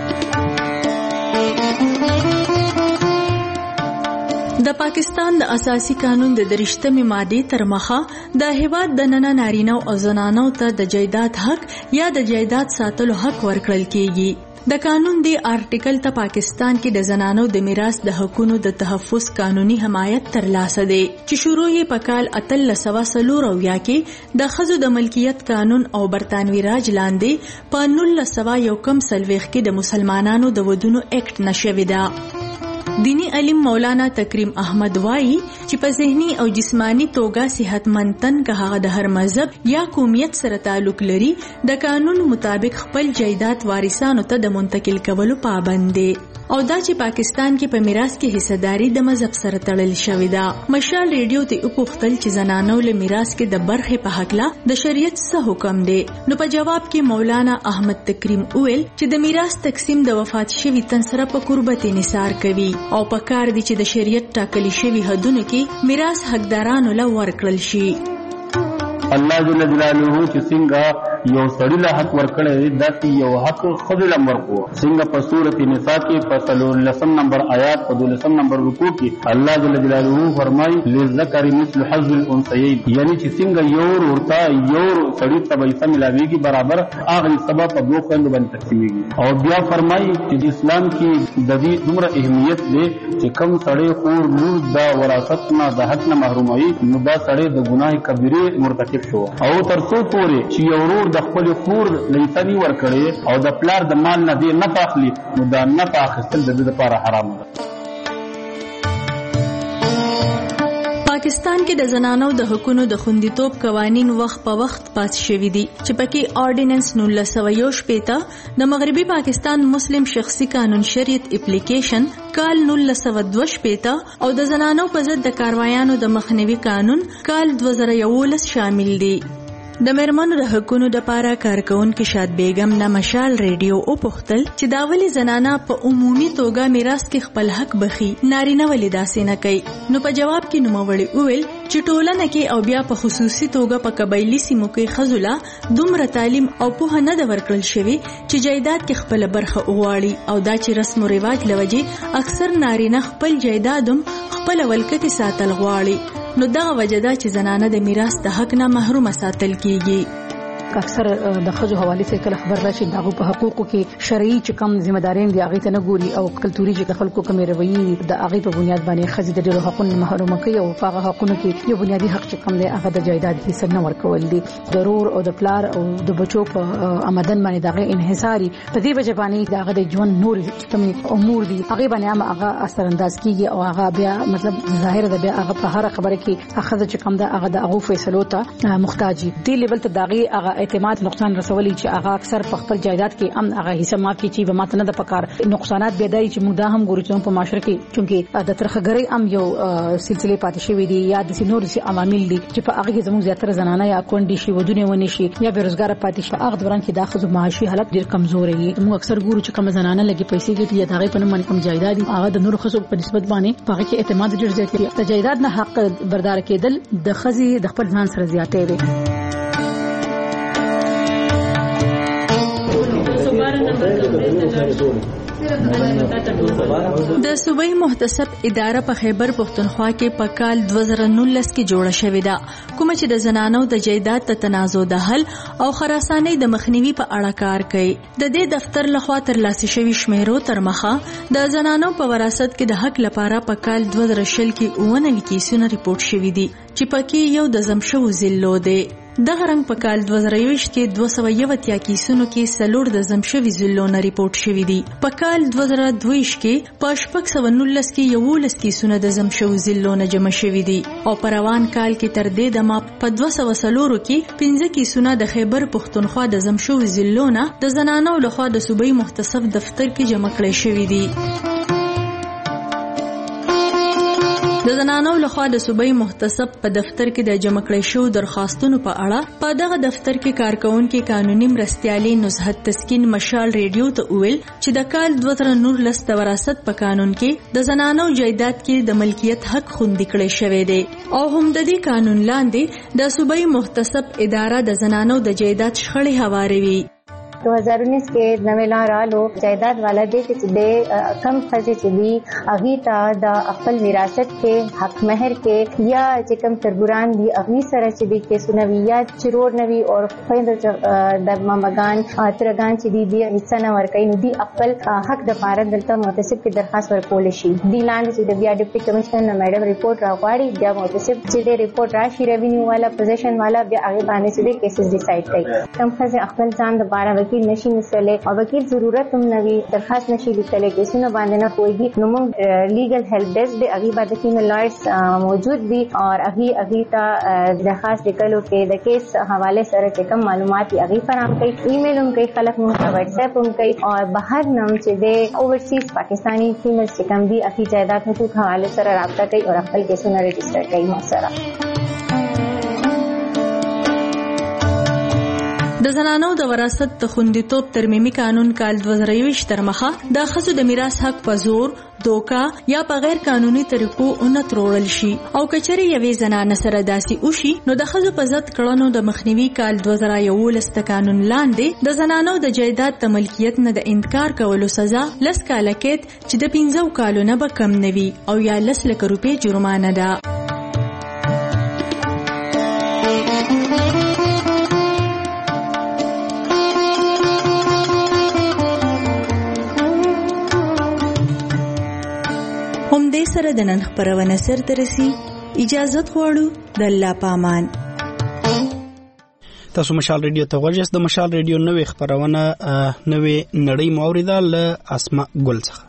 د پاکستان د اساسي قانون د درشتمې ماده تر مخه د هیواد د نن نارینه او زنانو ته د جایداد حق یا د جایداد ساتلو حق ورکړل کیږي. د قانون دی آرټیکل ته پاکستان کې د زنانو د میراث د حقوقو د تحفظ قانوني حمایت ترلاسه دی چې شروع یې په کال اتلس سوه څلور اویا کې د ښځو د ملکیت قانون او برطانوي راج لاندې په نولس سوه یو کم څلوېښت کې د مسلمانانو د ودونو اکټ نشوي ده. دینی علم مولانا تکریم احمد وایي چې په ذهني او جسمانی توګه صحتمند تن که هغه د هر مذهب یا قومیت سره تعلق لري د قانون مطابق خپل جایداد وارثانو ته د منتقل کولو پابند دی. او دا چې پاکستان کې په میراث کې حصداري د مذهب سره تړل شوې ده. مشال ریډیو ته وپوښتل چې زنانو له میراث کې د برخې په حق لا د شریعت څه حکم دی. نو په جواب کې مولانا احمد تکریم وویل چې د میراث تقسیم د وفات شوي تن سره په قربت انحصار کوي او په کار دي چې د شریعت ټاکلي شوي حدونو کې میراث حقدارانو له ورکړل شي. الله جل جلاله چې څنګه یو سړی له حق ورکړی داسې یو حق ښځې له ورکړو. څنګه په سورت نساء کې په څلورلسم نمبر آیات په دولسم نمبر رکوع کې الله جل جلاله فرمایي للذکر مثل حظ الانثیین، یعنی چې څنګه یو ورته یو سړی ته به حصه ملاویږي برابر هغه حصه په دوه خویندو باندې تقسیمیږي. او بیا فرمایي چې اسلام کې د دې دومره اهمیت دی چې کوم سړی خور لور د وراثت نه د حق نه محروموي نو دا سړی د ګناه کبیره مرتکب شو. او تر څو پورې چې یو ورور د خپل خور لیسانی ورکړي او د پلار د مال نه دی نه پاخلی نو دا نه پاخستل د دې لپاره حرام ده. پاکستان کې د زنانو د حقوقو د خوندیتوب قوانین وخت په وخت پاس شوي دي چې پکې آرډیننس نولس سوه یو شپېته د مغربي پاکستان مسلم شخصي قانون شریعت اپلیکیشن کال نولس سوه دوه شپېته او د زنانو په ضد د کاروایانو د مخنیوي قانون کال دوه زره یولس شامل دي. د میرمنو د حقوقو د پاره کارکونکو شاد بیگم نه مشال ریډیو او پختل چې دا ولې زنانه په عمومي توګه میراث کې خپل حق بخي نارینه ولې داسې نه کوي. نو په جواب کې نوموړي وویل چې ټولنه کې او بیا په خصوصي توګه په قبایلی سیمو کې خزوله دومره تعلیم او پوهه نه د ورکړل شوی چې جایداد کې خپل برخه وغواړي او دا چې رسم او رواج لوجه اکثر نارینه خپل جایدادم خپل ولکتي ساتل غواړي. نو دا وجه ده چې زنانه د میراث د حق نه محروم ساتل کیږي. اکثر د خځو حواله څخه کله خبر راشي دغه په حقوقو کې شرعي چې کم ذمہ دارین دي هغه ته نه ګوري او کلتوري چې خلکو کومې رویې د هغه په بنیاد باندې خځې د ډیرو حقوقو محروم کوي او هغه حقوقو کې یو بنیادی حق چې کم دی هغه د جایداد حصہ نه ورکول دي. ضرور او د پلار او د بچو په آمدن باندې دغه انحصاري په دې وجه باندې دغه د ژوند نور کوم امور دي هغه باندې هم هغه اثر انداز کیږي او هغه بیا مطلب ظاهر ده بیا هغه په هر خبره کې هغه چې کم ده هغه د هغه فیصلو ته محتاج دي. لیول ته دغه هغه اعتماد نقصان رسولي چې هغه اکثر په خپل جایداد کې ام هغه حصہ معافي چې به ماته نه د پکار نقصانات بيدای چې موږ دا هم ګورو چې په معاشره کې چونکې د ترخګری ام یو سلسله پاتې شوې دي یا د سينور سي عوامل دي چې په هغه کې زموږ زیاتره زنانه یا کونډي شي ودونه ونی شي یا بیروزګار پاتې شي. هغه دوران کې د خزو معاشي حالت ډیر کمزورې وي. موږ اکثر ګورو چې کوم زنانه لګي پیسې کې یا دغه په نوم باندې کم جایداد هغه د نور خزو په نسبت باندې په هغه کې اعتماد ډیر زیات دی. د جایداد نه حق بردار کېدل د خزي د خپل ځان سره زیاتې دي. د صوبایي محتسب اداره په خیبر پښتونخوا کې په کال دوه زره نولس کې جوړه شوې ده کوم چې د زنانو د جایداد د تنازع د حل او خراسانۍ د مخنیوي په اړه کار کوي. د دې دفتر لخوا ترلاسه شوی شمیرو تر مخه د زنانو په وراثت کې د حق لپاره په کال دوه زره شل کې اووه نوي کیسونه ریپورت شوي دي چې پکې یو د زمشو زلو دی. دغه رنګ په کال دوه زره یوویشت کې دوه سوه یو اتیا کیسونو کې څلور د زمشوي زلونه ریپورت شوي دي. په کال دوه زره دوه ویشت کې په شپږ سوه نولس کې یولس کیسونه د زمشوي زلونه جمع شوي دي او په روان کال کې تر دې دمه په دوه سوه څلورو کې پنځه کیسونه د خیبر پښتونخوا د زمشوي زلونه د زنانو لخوا د صوبایي محتسب دفتر کې جمع کړي شوي دي. د زنانو لخوا د صوبایي محتسب په دفتر کې د جمع کړي شوو درخواستونو په اړه په دغه دفتر کې کارکونکو قانوني مرستيالي نزهت تسکین مشال ریډیو ته ویل چې د کال دوه زره نولس د وراثت په قانون کې د زنانو جایداد کې د ملکیت حق خوندي کړی شوی دی او هم د دې قانون لاندې د صوبایي محتسب اداره د زنانو د جایداد شخړې هواروي. دو ہزار انیس کے نویلا رالو جائیداد والا دے کہ دے کم خزی چلی اغي تا د خپل وراثت کې حق مہر کې یا چې کم تربوران دی اغي سره چې دی کې سنویات چرور نوی او خويند د مامگان ترگان چې دی دی حصہ نه ورکې نو دی خپل حق د پاره دلته محتسب کې درخواست ورکول شي. دی لاندې چې د بیا ډیپټي کمشنر میډم ریپورت راغواړي بیا محتسب چې دی ریپورت راشي ریوینیو والا پوزیشن والا بیا هغه باندې چې دی کیسز ډیسایډ کوي. کم خزی خپل ځان د پاره وکیل نشي نسلې او وکیل ضرورت هم نوي درخواست نشي لیکلې کیسونه باندې نه کوئی نو موږ لیګل هیلپ ډیسک دی هغه باندې فیمیل لایرز موجود دي او هغه هغه ته درخواست لیکلو کې د کیس حواله سره چې کوم معلومات هغه فراهم کوي ایمیل هم کوي خلک موږ واتس اپ هم کوي او بهر نام چې د اوورسیز پاکستانی فیمیل چې کوم دي هغه جائیداد حقوق حواله سره رابطه کوي او خپل کیسونه رجسٹر کوي مو سره. د زنانو د وراثت د خوندیتوب ترمیمي قانون کال دوه زره یوویشت تر مخه د ښځو د میراث حق په زور، دوکا یا په غیر قانوني طریقو اونت روړل شي او کچري یوې زنانه سره داسې وشي نو د ښځو په ضد کړنو د مخنیوي کال دوه زره یوولس د قانون لاندې د زنانو د جایداد د ملکیت نه د انکار کولو سزا لس کاله قید چې د پنځو کالو نه به کم نه وي او یا لس لکه روپۍ جرمانه ده. هم دې سره د نن خبرونه سر ترسي اجازه غواړو د الله پامان. تاسو مشال ریډیو ته غوږ یاست. د مشال ریډیو نوې خبرونه نوې نړۍ موریده له اسماء ګل څخه.